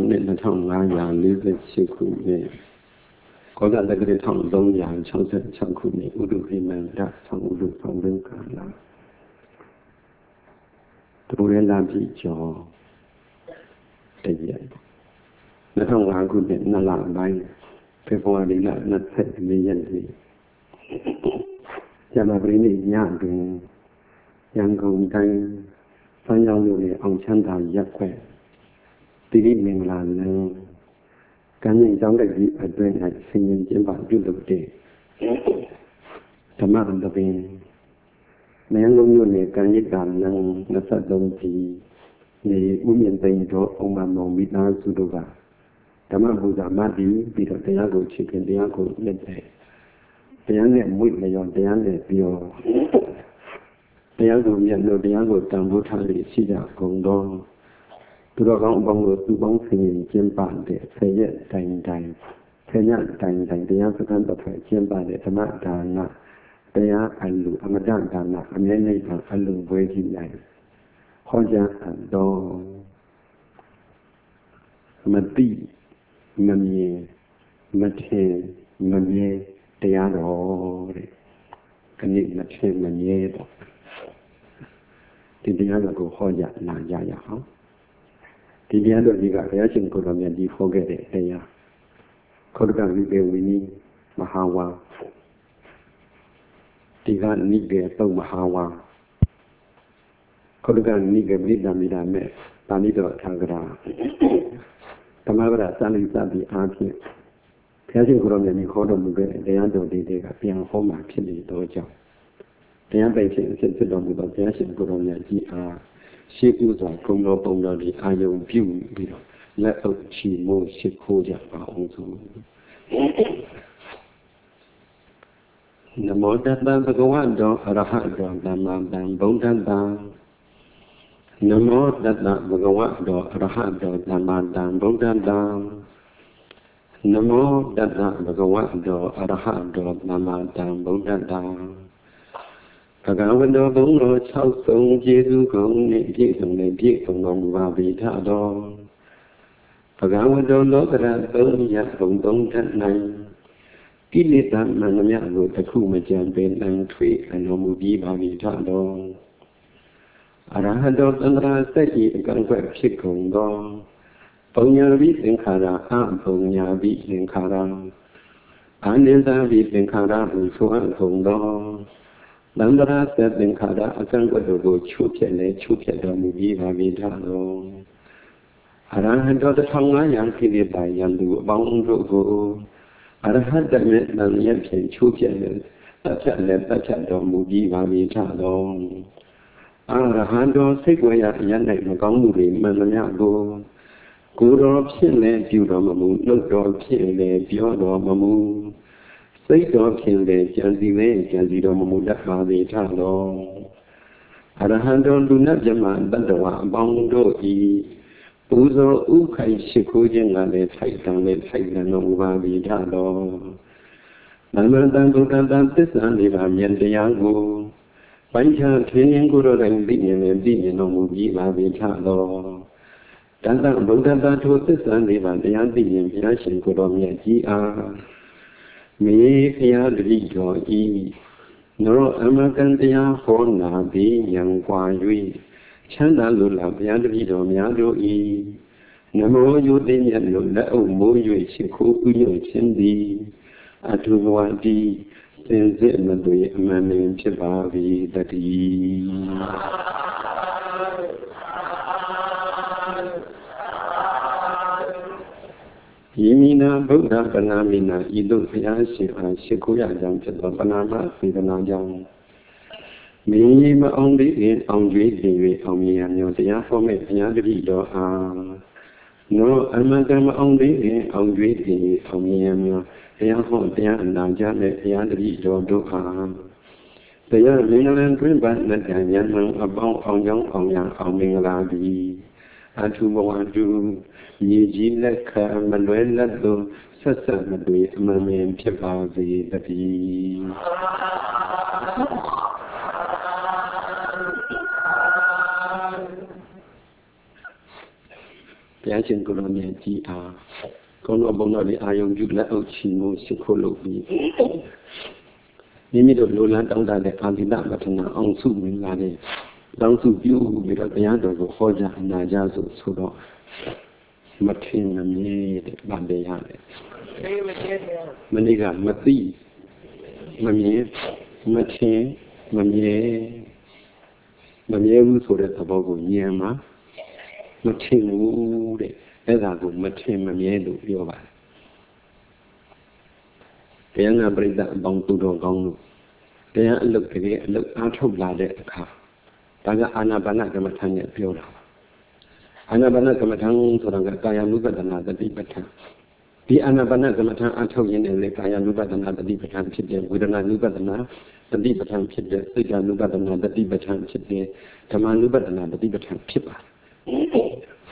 နှစ်2548ခုနှစ်ကောဇာတက္ကရာ1366ခုနှစ်ဥဒုဟိမန္တဆောင်ဥဒုဆောင်ဒုက္ခလာတူရဲလာပြီကျော်တည့်ရက်2005ခုနှစ်2လပိုင်းဖေဖော်ဝါရီလ24ရက်နေ့ကျမပရိနိညတွင်ရန်ကုန်တိုင်းစမ်းကြောင်းမြို့နယ်အောင်ချမ်းသာရပ်ကွက်တိရိမင်္ဂလာလမ်းကံရင်ကျောင်းတိုက်ကြီးအတွင်း၌ဆင်ရင်ကျင်းပပြုလုပ်တဲ့ဓမ္မအန္တပင်မြန်လုံးမြို့နယ်ကံရစ်ကလမ်း23ပြည်နေဥမြင့်သိန်းတို့အုံမမောင်မိသားစုတို့ကဓမ္မပူဇာမတည်ပြီးတော့တရားကိုချစ်ခင်တရားကိုလက်တဲ့တရားနဲ့မွေ့လျော်တရားနဲ့ပြောတရားကိုမြတ်လို့တရားကိုတန်ဖိုးထားပြီးရှိကြကုန်တော့သူတော်ကောင်းအပေါင်းတို့သူပေါင်းဆင်ရင်ကျင်းပတဲ့ဆယ်ရက်တိုင်တိုင်ဆယ်ညတိုင်တိုင်တရားစခန်းတစ်ဖက်ကျင်းပတဲ့ဓမ္မဒါနတရားအလူအမတဒါနအမြဲတမ်းအလူပွဲကြီး၌ဟောကြားတော်မတိမမြင်မထင်မမြဲတရားတော်တဲ့ခဏမထင်မမြဲတော့ဒီတရားတော်ကိုဟောကြားလာကြရအောင်ဒီတရားတော်ကြီးကဘုရားရှင်ကိုယ်တော်မြတ်ကြီးဟောခဲ့တဲ့တရားခောဒကဝိပေဝိနိမဟာဝါဒီကနိကေတုတ်မဟာဝါခောဒကနိကေပရိသမီရာမဲ့တာဏိတော်ထာဂရာဓမ္မဂရစံလိစပြီးအားဖြင့်ဘုရားရှင်ကိုယ်တော်မြတ်ကြီးဟောတော်မူခဲ့တဲ့တရားတော်တွေကပြန်ဟောမှဖြစ်နေတော့ကြောင့်တရားပိုင်ခြင်းအဖြစ်တော်မူသောဘုရားရှင်ကိုယ်တော်မြတ်ကြီးအားရှိဥစွာဂုဏ်တော်ပုံတော်ဒီအာယုံပြုပြီးတော့လက်အုပ်ချီမိုးရှိခိုးကြပါအောင်ဆိုနမောတတ္တဗုဒ္ဓဝါတောအရဟတောသမ္မာသမ္ဗုဒ္ဓတ္တနမောတတ္တဗုဒ္ဓဝါတောအရဟတောသမ္မာသမ္ဗုဒ္ဓတ္တနမောတတ္တဗုဒ္ဓဝါတောအရဟတောသမ္မာသမ္ဗုဒ္ဓတ္တဘဂဝန္တောဘုံတော်6ဆုံးကျေးဇူးကုန်နှင့်ပြည့်စုံတဲ့ပြည့်စုံတော်မူပါပေထတော်ဘဂဝန္တောလောကရ3ရပ်ဘုံ3ထက်၌ကိလေသာမှန်သမျှကိုတစ်ခုမကြံပင်နိုင်ထွေအတော်မူပြီးပါပေထတော်အရဟတောသန္တရာစက်ဤအကန့်ကွက်ဖြစ်ကုန်သောပုံညာပိသင်္ခါရအပုံညာပိသင်္ခါရအာနိသပိသင်္ခါရဟုဆိုအပ်ကုန်သောသန္တရာစက်သင်္ခါရအကန့်ကွက်တို့ကိုချုပ်ဖြတ်တော်မူပြီးပါပြီသာတော်အရဟံတော်1500ခိရိတာယံသူအပေါင်းတို့ကိုအရဟတမေတန်ရဖြင့်ချုပ်ဖြတ်တတ်ဖြတ်တော်မူပြီးပါပြီသာတော်အရဟံတော်စိတ်ဝေယအရ၌မကောင်းမှုတွေမှန်သမျှကိုကိုယ်တော်ဖြင့်လည်းပြုတော်မမူနှုတ်တော်ဖြင့်လည်းပြောတော်မမူစိတ်တော်ဖြင့်လည်းကြံစီတော်မမူတတ်ပါသည်ထတော်အရဟံတော်လူနတ်မြတ်တတ္တဝါအပေါင်းတို့ဤပူဇော်ဥခိုင်ရှိခိုးခြင်းကလည်းထိုက်တန်တော်မူပါသည်ထတော်သမ္မာတန်ဗုဒ္ဓတန်သစ္စာလေးပါးမြတ်တရားကိုပိုင်းခြားထင်းရင်ကိုယ်တော်တိုင်သိမြင်တော်မူပြီးပါသည်ထတော်တန်တဗုဒ္ဓတန်ထိုသစ္စာလေးပါးတရားသိရင်ဘုရားရှင်ကိုယ်တော်မြတ်ကြီးအားမေဖျားတတိတော်ဤနောအမကံတရားဟောနာပြီးယံကွာ၍ချမ်းသာလိုလားဘုရားတတိတော်များတို့ဤနမောယုသိမြတ်လို့လက်အုပ်မိုး၍ရှိခိုးဥညွတ်ခြင်းသည်အထုဘဝတိစင်စစ်မသွေအမှန်ပင်ဖြစ်ပါ၏တတိယိမိနာဗုဒ္ဓပနာမိနာဤသို့ဘုရားရှင်အားရှိခိုးရကြောင်းဖြစ်သောပနာမစေတနာကြောင့်မင်းကြီးမအောင်သေးရင်အောင်ကျွေးခြင်း၍အောင်မြင်ရမျိုးတရားဟောမဲ့ဘုရားတပည့်တော်အားနောအမကံမအောင်သေးရင်အောင်ကျွေးခြင်း၍အောင်မြင်ရမျိုးတရားဟောတရားအနာကြမဲ့ဘုရားတပည့်တော်တို့အားတရားမင်္ဂလာတွင်ပါနဲ့ဉာဏ်မှန်အပေါင်းအောင်ကြောင်းအောင်ရအောင်မင်္ဂလာသည်အထုဘဝတုမြေကြီးလက်ခံမလွဲလက်သို့ဆက်မတွေ့အမှန်ပင်ဖြစ်ပါစေတည်းပြန်ရှင်ကိုလိုမြင်ကြည်အားကောင်းတော်ဘုံတော်လေးအာယုံပြုလက်အုပ်ချီမှုရှိခိုးလုပ်ပြီးမိမိတို့လိုလန်းတောင်းတတဲ့အာသီတပထနာအောင်စုမင်္ဂလာနဲ့တောင်းစုပြုပြီးတော့တရားတော်ကိုဟောကြားအနာကြားဆိုတော့မထင်မမြင်တဲ့ဗန္တရားလေမနေ့ကမသိမမြင်မထင်မမြဲဘူးဆိုတဲ့သဘောကိုဉာဏ်မှာမထင်ဘူးတဲ့အဲ့ဒါကိုမထင်မမြဲလို့ပြောပါတယ်တရားနာပရိသတ်အပေါင်းသူတော်ကောင်းတို့တရားအလုပ်တကယ်အလုပ်အားထုတ်လာတဲ့အခါဒါကအာနာပါနကမ္မထာနဲ့ပြောတာအာနာပါနကမ္မထာဆိုတာကကာယ ानु ပဒနာတတိပဋ္ဌာန်ဒီအာနာပါနကမ္မထာအားထုတ်ရင်းနဲ့လေကာယ ानु ပဒနာတတိပဋ္ဌာန်ဖြစ်တဲ့ဝေဒနာ ानु ပဒနာတတိပဋ္ဌာန်ဖြစ်တဲ့စိတ် ानु ပဒနာတတိပဋ္ဌာန်ဖြစ်တဲ့ဓမ္မ ानु ပဒနာတတိပဋ္ဌာန်ဖြစ်ပါတယ်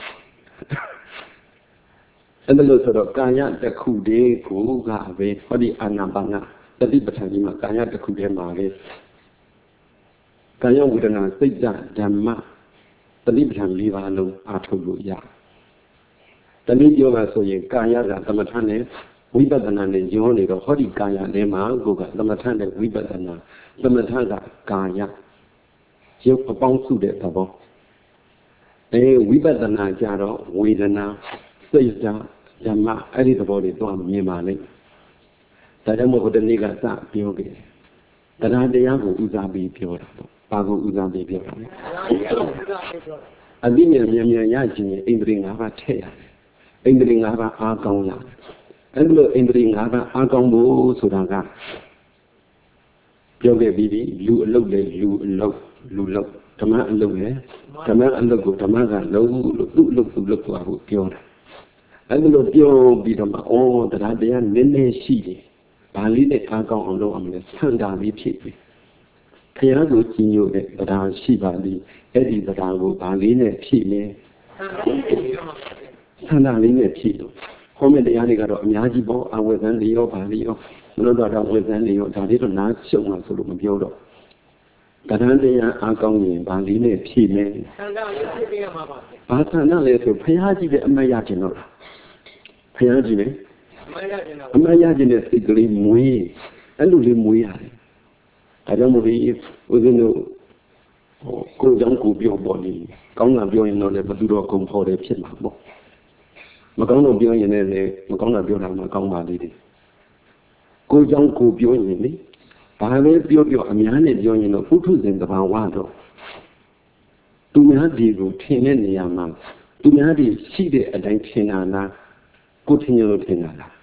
အဲ့ဒါလို့ဆိုတော့ကာယတစ်ခုတည်းကိုကပဲဟောဒီအာနာပါနတတိပဋ္ဌာန်ကြီးမှာကာယတစ်ခုတည်းမှာပဲကာယဝေဒနာစိတ်ဓမ္မတတိပဋ္ဌာန်၄ပါးလုံးအားထုတ်လို့ရတနည်းပြောပါဆိုရင်ကာယကသမထနဲ့ဝိပဿနာနဲ့ရောနေတော့ဟောဒီကာယထဲမှာကိုကသမထနဲ့ဝိပဿနာသမထကကာယရုပ်အပေါင်းစုတဲ့သဘောဝိပဿနာကြတော့ဝေဒနာစိတ်ဓမ္မအဲ့ဒီသဘောတွေတော့မြင်ပါလိမ့်ဒါကြောင့်မို့ဒီနေ့ကစပြောခဲ့တရားတရားကိုဥစားပြီးပြောတာပေါ့ဘာကိုဥစားပြီးပြောတာလဲအတိမြင်မြန်ရခြင်းအိန္ဒြေ၅ပါးထည့်ရတယ်အိန္ဒြေ၅ပါးအားကောင်းရတယ်အဲ့လိုအိန္ဒြေ၅ပါးအားကောင်းဖို့ဆိုတာကပြောခဲ့ပြီးပြီလူအလုပ်လေလူလုပ်ဓမ္မအလုပ်လေဓမ္မအလုပ်ကိုဓမ္မကလုံးလို့သူ့အလုပ်သူလုပ်သွားဖို့ပြောတာအဲ့လိုပြောပြီးတော့မှတရားတရားနည်းနည်းရှိတယ်ဗာလေးနဲ့အားကောင်းအောင်လုပ်အောင်လဲဆန္ဒလေးဖြစ်ပြီခရကိုကြည်ညိုတဲ့တရားရှိပါသည်အဲ့ဒီတရားကိုဗာလေးနဲ့ဖြည့်လဲဆန္ဒလေးနဲ့ဖြည့်လို့ဟောမယ့်တရားတွေကတော့အများကြီးပေါ့အဝေဇန်လေးရောဗာလေးရောမလို့တော့ဝေဇန်လေးရောဒါလေးတော့နားရှုံလာဆိုလို့မပြောတော့တရားတရားအားကောင်းရင်ဗာလေးနဲ့ဖြည့်လဲဆန္ဒလေးဖြည့်ပေးရမှာပါဘာဆန္ဒလဲဆိုဘုရားကြီးတဲ့အမတ်ရခြင်းတော့ဘုရားကြီးလေအမတ်ရခြင်းတဲ့စိတ်ကလေးမွေးအဲ့လိုလေးမွေးရတယ်ဒါကြောင့်မို့ဒီဦးဇင်းတို့ကိုယ်ကြောင့်ကိုပြောပေါ်နေကောင်းတာပြောရင်တော့လည်းဘသူတော့ဂုံခေါ်တယ်ဖြစ်မှာပေါ့မကောင်းတော့ပြောရင်လည်းမကောင်းတာပြောတာမှကောင်းပါလေကိုယ်ကြောင့်ကိုပြောရင်လေဘာလဲပြောအများနဲ့ပြောရင်တော့ပုထုဇဉ်တဘာဝတော့သူများဒီကိုထင်တဲ့နေရာမှာသူများဒီရှိတဲ့အတိုင်းထင်တာလားကိုထင်ရလို့ထင်တာလား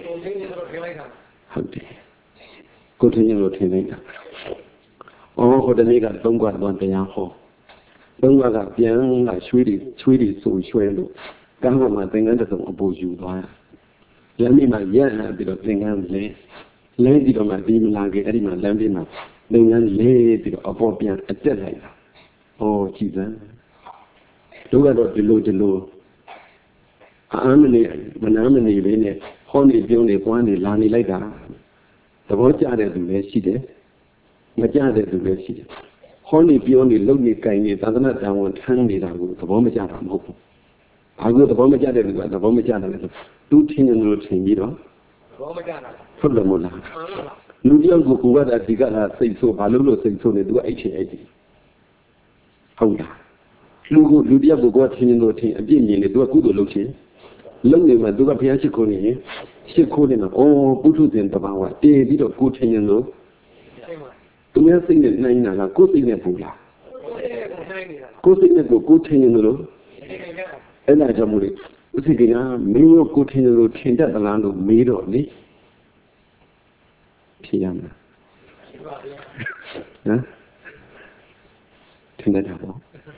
ဟုတ်တယ်ကိုထင်ရလို့ထင်နေတာဟိုတနေ့က၃ခွက်တော့တရားဟော၃ခွက်ကပြန်လာရွှေတွေဆိုရွှဲလို့ကမ်းပေါ်မှာသင်္ကန်းတစ်စုံအပူယူသွားရလမ်းမိမှာရက်ပြီးတော့သင်္ကန်းလဲပြီးတော့မှဒီမလာခဲ့အဲ့ဒီမှာလမ်းပြမှာသင်္ကန်းလဲပြီးတော့အပေါ်ပြန်အတက်လိုက်တာကြည်စမ်းတို့ကတော့ဒီလိုအာမနေမနာမနေလေးနဲ့ဟောနေပြုံးနေပွားနေလာနေလိုက်တာသဘောကျတဲ့သူလည်းရှိတယ်မကျတဲ့သူလည်းရှိတယ်ဟောနေပြုံးနေလုံနေကြိုင်နေသာသနာ့တန်ဝန်ထမ်းနေတာကိုသဘောမကျတာမဟုတ်ဘူးဘာလို့သဘောမကျတဲ့လူကသဘောမကျတယ်လဲဆိုသူထင်တယ်လို့ထင်ပြီးတော့သဘောမကျတာဟုတ်တယ်မို့လားလူတယောက်ကိုကိုယ်ကဒီကလာစိတ်ဆိုးဘာလို့စိတ်ဆိုးနေသူကအဲ့ချင်ဟုတ်လားလူတယောက်ကိုကိုယ်ထင်တယ်လို့ထင်အပြစ်မြင်နေသူကကုသိုလ်လုပ်ချင်လုံနေမှာသူကဘုရားရှိခိုးနေရင်ရှိခိုးနေတာပုထုဇဉ်တဘာဝတည်ပြီးတော့ကိုထင်ရင်လို့သူများစိတ်နဲ့နိုင်တာလားကိုယ်စိတ်နဲ့ပူလားကိုယ်စိတ်နဲ့ကိုထင်ရင်လို့အဲ့ဒါကြောင့်မို့လေဥစိကကမင်းတို့ကိုထင်တယ်လို့ထင်တတ်သလားလို့မေးတော့လေဖြေရမှာဟမ်ထင်တတ်တာပေါ့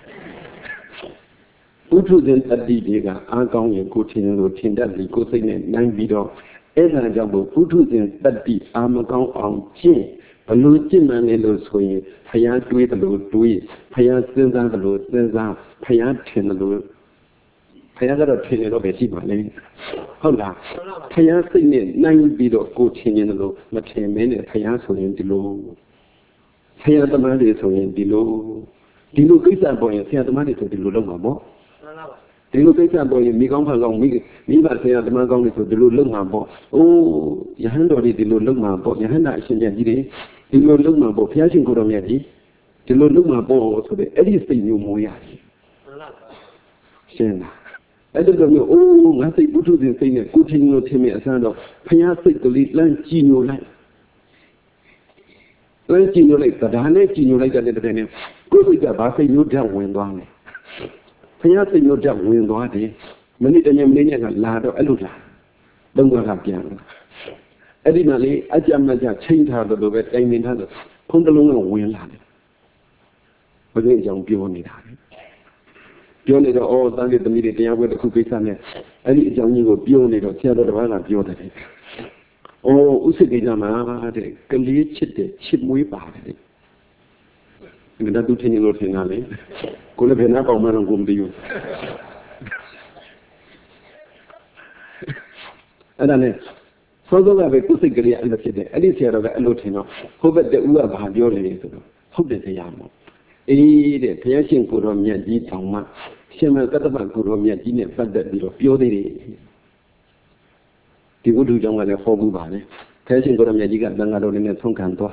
ပုထုဇဉ်တတိတွေကအားကောင်းရင်ကိုထင်တယ်လို့ထင်တတ်ပြီကိုစိတ်နဲ့နိုင်ပြီးတော့အဲ့ဒါကြောင့်မို့ပုထုဇဉ်တတိအားမကောင်းအောင်ကျင့်ဘလို့ကျင့်မှန်းလဲလို့ဆိုရင်ဖျားတွေးတယ်လို့တွေးဖျားစဉ်းစားတယ်လို့စဉ်းစားဖျားထင်တယ်လို့ဖျားကတော့ထင်တယ်တော့ပဲရှိပါလိမ့်ဟုတ်လားဖျားစိတ်နဲ့နိုင်ပြီးတော့ကိုထင်ရင်လို့မထင်မင်းနဲ့ဖျားဆိုရင်ဒီလိုဖျားသမားတွေဆိုရင်ဒီလိုကိစ္စပေါ်ရင်ဆရာသမားတွေဆိုဒီလိုလုပ်မှာပေါ့တဒီလိုကိစ္စပေါ်ရင်မိကောင်းဖန်ကောင်းမိဘဆရာဓမ္မကောင်းတွေဆိုဒီလိုလုံမှာပေါ့အိုးယဟန်တော်တွေဒီလိုလုံမှာပေါ့ယဟန်တာအရှင်ပြန်ကြီးတွေဒီလိုလုံမှာပေါ့ဘုရားရှင်ကိုတော်မြတ်ကြီးဒီလိုလုံမှာပေါ့ဆိုတဲ့အဲ့ဒီစိတ်မျိုးမွေးရတယ်ရှင်းလားအဲ့ဒီလိုမျိုးအိုးငါစိတ်ပုထုဇဉ်စိတ်နဲ့ကိုထင်းလို့ထင်မြအစမ်းတော့ဘုရားစိတ်ကလေးလမ်းကြည်ညိုလိုက်ကြည်ညိုလိုက်ဒါနဲ့ကြည်ညိုလိုက်တဲ့တဲ့နဲ့ကိုယ်စိတ်ကဘာစိတ်မျိုးဓာတ်ဝင်သွားလဲဘုရားစိတ်မျိုးဓာတ်ဝင်သွားတယ်မိနစ်တည်းမိနစ်ကလာတော့အဲ့လိုလာသုံးခွက်ကပြန်လာအဲ့ဒီမှာလေအကြမ်းမကြချိန်ထားတယ်လို့ပဲတိုင်ပင်ထားတယ်ဖုံးတလုံးကဝင်လာတယ်ဘုရားအကြောင်းပြောနေတာပြောနေတော့အော်တန်တဲ့သမီးတွေတရားပွဲတစ်ခုကိစ္စနဲ့အဲ့ဒီအကြောင်းကြီးကိုပြောနေတော့ဆရာတော်တစ်ပါးကပြောတယ်။အော်ဥစ္စာကိစ္စမှာတဲ့ကလေးချစ်တဲ့ချစ်မွေးပါတယ်တဲ့။ဒါတူထင်လို့ထင်တာလေ။ကိုလည်းဘယ်နှပေါင်မှတော့ကိုမသိဘူး။အဲ့ဒါနဲ့စောစောကပဲကိုယ်စိတ်ကလေးအဲ့လိုဖြစ်တယ်။အဲ့ဒီဆရာတော်ကအဲ့လိုထင်တော့ဟိုဘက်တူကဘာပြောလဲဆိုတော့ဟုတ်တယ်တရားမို့အေးတဲ့ဘုရားရှင်ကိုတော်မြတ်ကြီးတောင်မှရှင်မကတ္တပကိုတော်မြတ်ကြီးနဲ့ပတ်သက်ပြီးတော့ပြောသေးတယ်ဒီဝိဓုကြောင့်ကလည်းဟောဘူးပါလေဘုရားရှင်ကိုတော်မြတ်ကြီးကသံဃာတော်တွေနဲ့ဆုံးခံတော့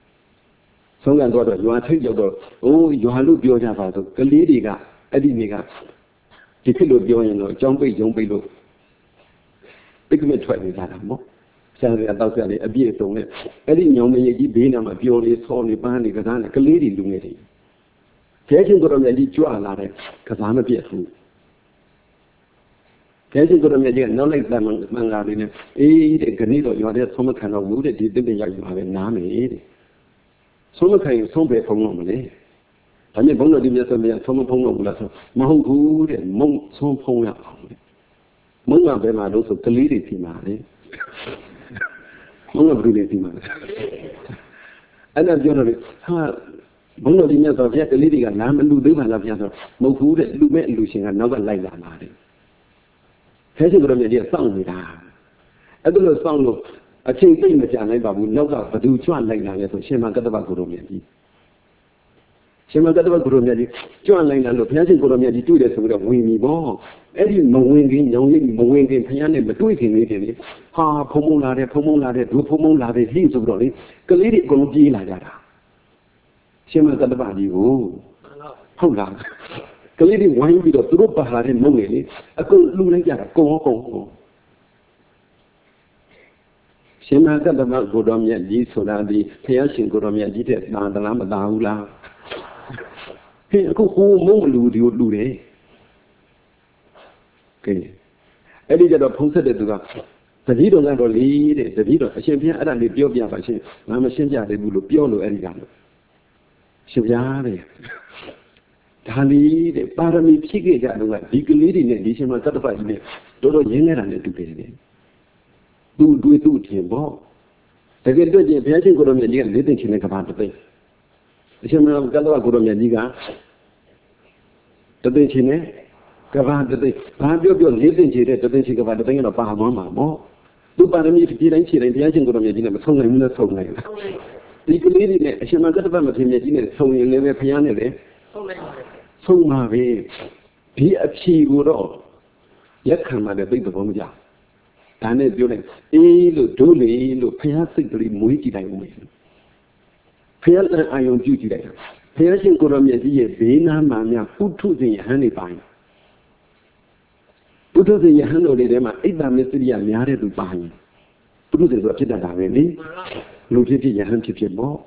ရွာထိပ်ရောက်တော့အိုးရွာလို့ပြောကြပါဆိုကလေးတွေကအဲ့ဒီနေ့ကဒီဖြစ်လို့ပြောရင်တော့အကြောင်းပိတ်ရုံပိတ်လို့တိတ်ကမဲ့ထွက်နေကြတာမို့ဆရာတော်တောက်ဆရာလေးအပြည့်အစုံနဲ့အဲ့ဒီညောင်မကြီးကြီးဘေးနားမှာပြောလေးဆောနေပန်းနေကစားနေကလေးတွေလူငယ်တွေဘုရားရှင်ကိုတော်မြတ်ကြီးကြွလာတဲ့ကစားမပြတ်ဘူးဘုရားရှင်ကိုတော်မြတ်ကြီးကနောက်လိုက်တဲ့မင်္ဂလာလေးနဲ့အေးတဲ့ခဏတော့ရွာတဲ့ဆုံးမခံတော့ဘူးတဲ့ဒီတစ်ပြရောက်ယူပါပဲနားမယ်တဲ့ဆုံးမခံရင်ဆုံးပဲဖုံးတော့မလဲဒါနဲ့ဘုန်းတော်ဒီမြတ်စွာဘုရားဆုံးမဖုံးတော့ဘူးလားဆိုမဟုတ်ဘူးတဲ့မုံဆုံးဖုံးရအောင်တဲ့မုံကဘယ်မှာလို့ဆိုကလေးတွေဒီမှာလေမုံကဘယ်လိုလဲဒီမှာအဲ့ဒါပြောတော့လေဟာဘုန်းတော်ဒီမြတ်စွာဘုရားကလေးတွေကနားမလူသေးပါလားဗျာဆိုမဟုတ်ဘူးတဲ့လူမဲ့အလူရှင်ကနောက်ကလိုက်လာတာတဲ့ဖဲရှင်ကိုတော်မြတ်ကြီးစောင့်နေတာအဲ့ဒါလို့စောင့်လို့အချိန်သိမ့်မကြနိုင်ပါဘူးနောက်ကဘသူကြွလိုက်လာလဲဆိုရှင်မကတ္တဗကိုတော်မြတ်ကြီးရှင်မကတ္တဗကိုတော်မြတ်ကြီးကြွလိုက်လာလို့ဘုရားရှင်ကိုတော်မြတ်ကြီးတွေ့တယ်ဆိုပြီးတော့ဝင်ပြီပေါ့အဲ့ဒီမဝင်ခင်ညောင်ရိပ်မဝင်ခင်ဘုရားနဲ့မတွေ့ခင်လေးတင်လေဟာဖုံဖုံလာတယ်ဒုဖုံဖုံလာတယ်ဟိဆိုပြီးတော့လေကလေးတွေအကုန်ပြေးလာကြတာရှင်မကတ္တဗကြီးကိုဟုတ်လားကလေးတွေဝိုင်းပြီးတော့သူတို့ပါလာတဲ့မုံတွေလေအကုန်လှူလိုက်ကြတာကုန်ရှင်မကတ္တဗကိုတော်မြတ်ကြီးဆိုတာဒီဘုရားရှင်ကိုတော်မြတ်ကြီးတဲ့သာသနာမသာဘူးလားဟင်အခုဟိုမုံလူဒီကိုလှူတယ်ကဲအဲ့ဒီကြတော့ဖုံးဆက်တဲ့သူကတပည့်တော်ကတော့လေတဲ့တပည့်တော်အရှင်ဘုရားအဲ့ဒါလေးပြောပြပါရှင်ငါမရှင်းပြသေးဘူးလို့ပြောလို့အဲ့ဒီကလို့ရှင်ဗျာတဲ့ဒါလေးတဲ့ပါရမီဖြည့်ခဲ့ကြတော့ဒီကလေးတွေနဲ့ဒီရှင်မသတ္တပကြီးနဲ့တော်ရင်းနေတာနဲ့တူတယ်တဲ့သူတွေသူ့ထင်ပေါ့တကယ်တော့ကျဘုရားရှင်ကိုတော်မြတ်ကြီးကလေးသိချင်းတဲ့ကဘာတသိအရှင်မကတ္တဗကိုတော်မြတ်ကြီးကတသိချင်းနဲ့ကဘာတသိဘာပြောလေးသိချင်းတဲ့တသိချင်းကဘာတသိကတော့ပါသွားမှာပေါ့သူပါရမီဖြည့်တိုင်းဘုရားရှင်ကိုတော်မြတ်ကြီးနဲ့မဆုံးနိုင်ဘူးလားဆုံးနိုင်လားဒီကလေးတွေနဲ့အရှင်မကတ္တဗမထေရမြတ်ကြီးနဲ့ဆုံရင်လည်းဘုရားနဲ့လည်းဆုံးပါပဲဒီအဖြေကိုတော့လက်ခံမှလည်းသိတဲ့ဘုံမကြဒါနဲ့ပြောလိုက်အေးလို့ဒုလေလို့ဘုရားစိတ်ကလေးမွေးကြည့်လိုက်ဦးမယ်ဘုရားလမ်းအာယုံပြုကြည့်လိုက်ဘုရားရှင်ကိုရောမြတ်ကြီးရဲ့ဘေးနားမှာများပုထုဇဉ်ယဟန်နေပိုင်းပုထုဇဉ်ယဟန်တို့တွေထဲမှာအိတ်တမစ္စရိယများတဲ့သူပိုင်းပုထုဇဉ်ဆိုတာဖြစ်တတ်တာပဲလေလူဖြစ်ဖြစ်ယဟန်ဖြစ်ဖြစ်ပေါ့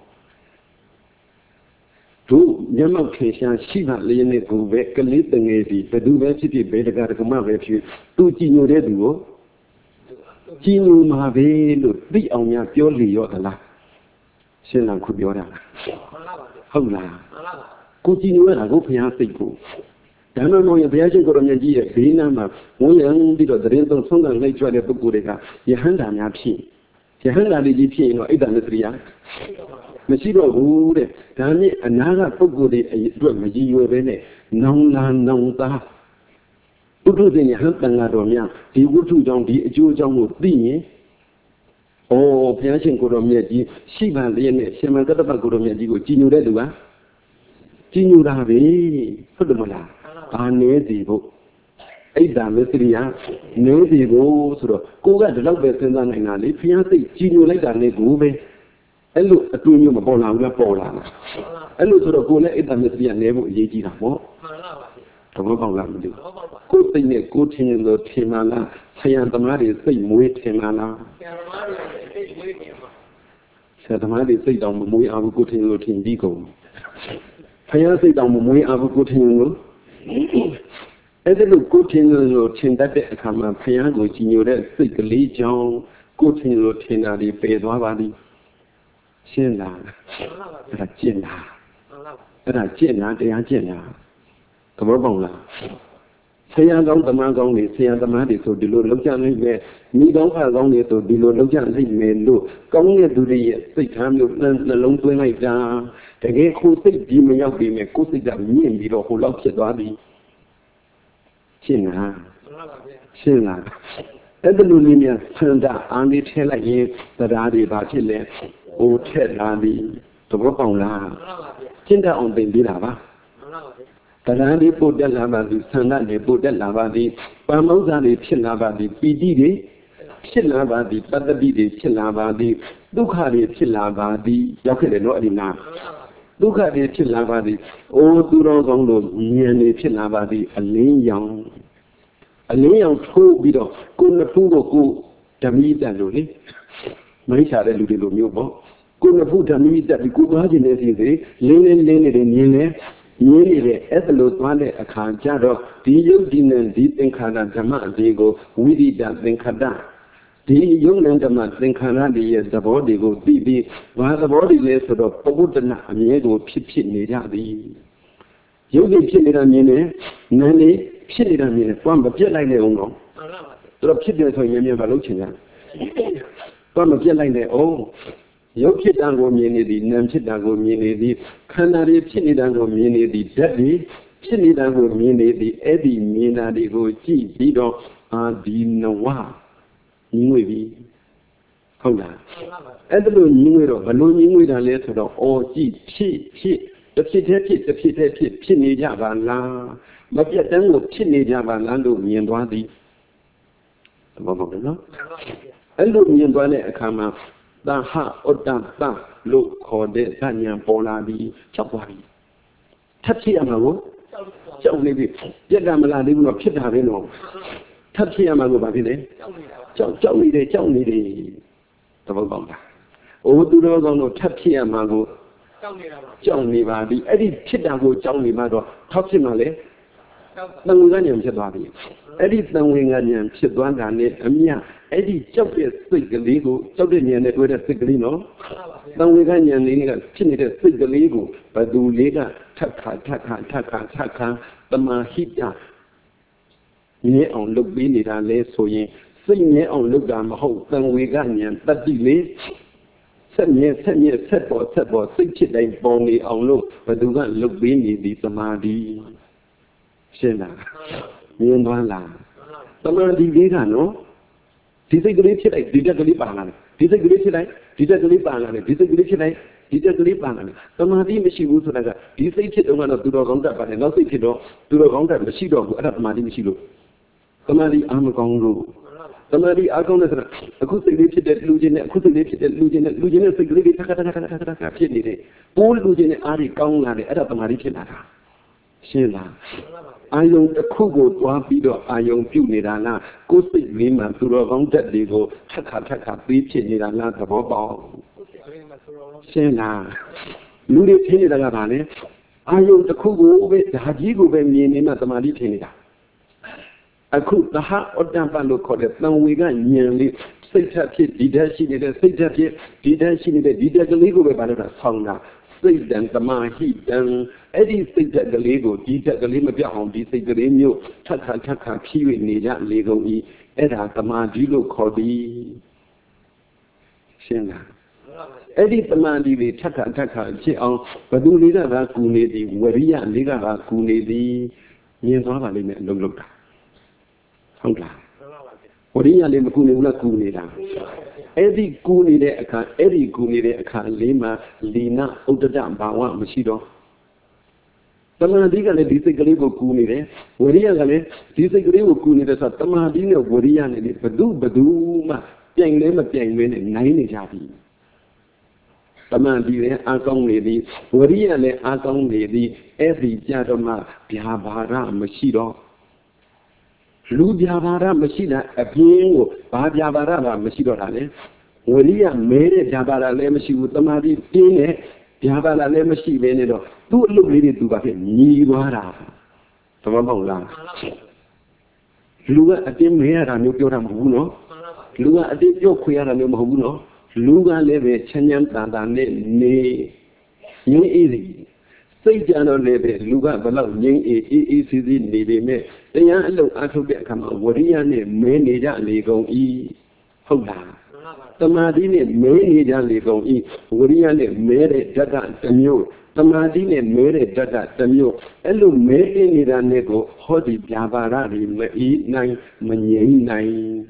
တို့မျက်မှောက်ခေရှာရှိမှလျက်နဲ့ကိုပဲကလေးတငယ်စီဘယ်သူပဲဖြစ်ဖြစ်ဘယ်တကာတကမပဲဖြစ်သူကြည်ညိုတဲ့သူကိုကြည်ညိုမှာပဲလို့သိအောင်များပြောလီရောသလားရှင်းလားခုပြောတာလားဟုတ်လားကိုကြည်ညိုရတာကိုဘုရားစိတ်ကိုဒါမှမဟုတ်ရင်ဘုရားရှင်ကိုရမြတ်ကြီးရဲ့ဘေးနားမှာဝန်ရံပြီးတော့တရင်သုံးဆုံးကလိုက်ကြွတဲ့ပုဂ္ဂိုလ်တွေကယဟန္တာများဖြစ်ယဟန္တာလေးကြီးဖြစ်ရင်တော့အိတ်တမစ္စရိယမရှိတော့ဘူးတဲ့ဒါနဲ့အနာကပုဂ္ဂိုလ်တွေအတွက်မကြီးရွယ်ပဲနဲ့နောင်လာနောင်သားပုထုဇဉ်ယဟန်တန်ဃာတော်များဒီဝိထုကြောင့်ဒီအကျိုးကြောင့်ကိုသိရင်ဩဘုရားရှင်ကိုတော်မြတ်ကြီးရှိပါလျက်နဲ့ရှင်မကတ္တပကိုတော်မြတ်ကြီးကိုကြည်ညိုတဲ့သူကကြည်ညိုတာပဲဟုတ်တယ်မလားဘာနေစီဖို့ Ada Mithriya, Navy go, Koga, the love person than in Ali, fiancé, Gino like that, Negube, and look at two new Pola. And look to the Gola, Ada Mithriya, never Yegi. Good thing, good thing in the Timana, Sayantamari, say, Mui Timana. Sayantamari, say, down Mui, I will go to your team, Digo. Fiancé, down Mui, I will go to you. As a good thing, you change that come piano, which you let sick legion, good thing you change the Pedwadi. Sina, Rajina, Rajina, the Ajina. Come on, say I don't the man only, say the man is so below Lojan, me don't have only to below Lojan, he may look. Come here to the 6 times you learn the long way like that. Again, who say, Jimmy, I'll be me, could see that me and below who loves it, Bobby. Sina, and the Lulinia turned out only tell again that I did about it, or Ted Ladi, to work on La. Tinda on the Bilava. The Ladi put the Lavadi, Sanda, they put the Lavadi, Pamozani, Chilavadi, Pidi, Chilavadi, Padabidi, Chilavadi, Dukhari, Chilavadi, Yakade, no enough. Look at the Chilavadi, oh, Durogong, nearly Chilavadi, a lean true widow, couldn't approve of good to meet that Luli. Marisha, the Lulu Mubo, couldn't approve to meet that the good margin is easy, Lene, nearly at the Lord one a car jaro, the Yudin deep in Kana Jama, they go, we did that in Kada. The young gentleman think Canadi is the body go be while the body less of Pogutana, Amigo, Pipin, Nidadi. You get Pinidamine, Nanny, Pinidamine, one but just like the Ungo. Drop chickens on your Valuchina. One but just like the oh. You kid and go meanly, Namchid and go meanly, Canary, Pinidango meanly, Daddy, Pinidango meanly, the Eddie Mina, the go G, Bido, and the Noah. Maybe. Hold on. And the Luno, balloon with a letter of all G, the Pit, Pinny Javana, but yet then with Pinny Javanando, me and Wadi. And look me and Wadi come up. The ha or damn, look, called the Tanya Poladi, Chapwadi. Touchy Amago, Chapwadi, Yagamala, they will pit Havino. Touchy Amago Babine. Chong me, the Voganga. Oh, do not know Touchy Amago. Chong me, Babi, Eddie Chidago, Chong me, Mado, Touchy Male. Nanganian Chibadi. Eddie Nanganian Chibanda, Amia, Eddie Choppy, sick legal, Chopinian with a sick lino. Nanganian, Chinita, sick legal, but do later, Taka, the Mahita. Ye on look be it and less so ye, sing ye on look down the whole thing we got ye, but delay. 7 years, 7 board, 6 days, only on look, but do not look beneath the Samadhi. Shena, Yunwala. Samadhi Vega, no? Disagree today, disagree banana, disagree today, disagree banana, disagree today. Disagree banana. Samadhi Mishibu, disagree one of Durogonda, but not say to Durogonda, the she dog, Adamadi Mishilu. Samadhi Amagongo. Samadhi Agonda, acoustic Lugin, Lugin, Sigli, Takataka, all Lugin Ari Gong, Adamadi Chinata. Sheila. I own the Kugo, Wabido, I own Punidana, go speak Lima, Durogonda, they go, Taka, beach in Nidana, Bobo. Sheila. Ludi Tinidana, I own the Kugo with the Hajigo, Benin, Matamadi Tinida. I could the heart or damp and look at it. Now we got nearly 6 did she did a 6 did she did a legal about a song now. Say then the man he done Eddie say that the legal, did the limit on this say the new Taka, Kiwi, Nida, legal e, Edda, the man, Gilo, Corby. Shena. Eddie the man, the Taka, she on, but do Lida Rakuni, Waria, Lida Rakuni, near Nava limit, look. What do you live Kunila? Eddie Kunide, Eddie Kunide, Lima, Lina, Udam, Bawa, Machido. တမာတိကလည်းဒီစိတ်ကလေးကိုကူနေတယ်ဝရိယကလည်းဒီစိတ်ကလေးကိုကူနေတယ်ဆိုတော့တမာတိနဲ့ဝရိယနဲ့ဘဒုမှပြိုင်လဲမပြိုင်လဲနဲ့နိုင်နေကြပြီတမာတိလည်းအာကောင်းနေသည်ဝရိယလည်းအာကောင်းနေသည်အဲ့ဒီကြတော့မှဗျာပါဒမရှိတော့လူဗျာပါဒမရှိတာအပြင်းကိုဘာဗျာပါဒမှမရှိတော့တာလေဝရိယမဲတဲ့ဗျာပါဒလည်းမရှိဘူးတမာတိပြင်းတဲ့ဗျာပါဒလည်းမရှိဘဲနဲ့တော့သူ့အလုပ်လေးတွေသူဘာဖြစ်ညီသွားတာသဘောပေါက်လားလူကအတင်းမဲရတာမျိုးပြောတာမဟုတ်ဘူးနော်လူကအတင်းပြောခွေရတာမျိုးမဟုတ်ဘူးနော်လူကလည်းပဲချမ်းချမ်းသာသာနဲ့နေငြိမ်းအေးစီစိတ်ကြတော့လည်းပဲလူကဘလောက်ငြိမ်းအေးစီစီနေပေမဲ့တရားအလုပ်အထုတ်တဲ့အခါမှာဝရိယနဲ့မဲနေကြလေကုန်ဤဟုတ်လားတမာတိနဲ့မဲနေကြလေကုန်ဤဝရိယနဲ့မဲတဲ့ဓာတ်ကတစ်မျိုးတမာတိနဲ့မဲတဲ့ဓာတ်ကတစ်မျိုးအဲ့လိုမဲနေတာနဲ့ကိုဟောဒီဗျာပါဒတွေမအီးနိုင်မငြိမ်းနိုင်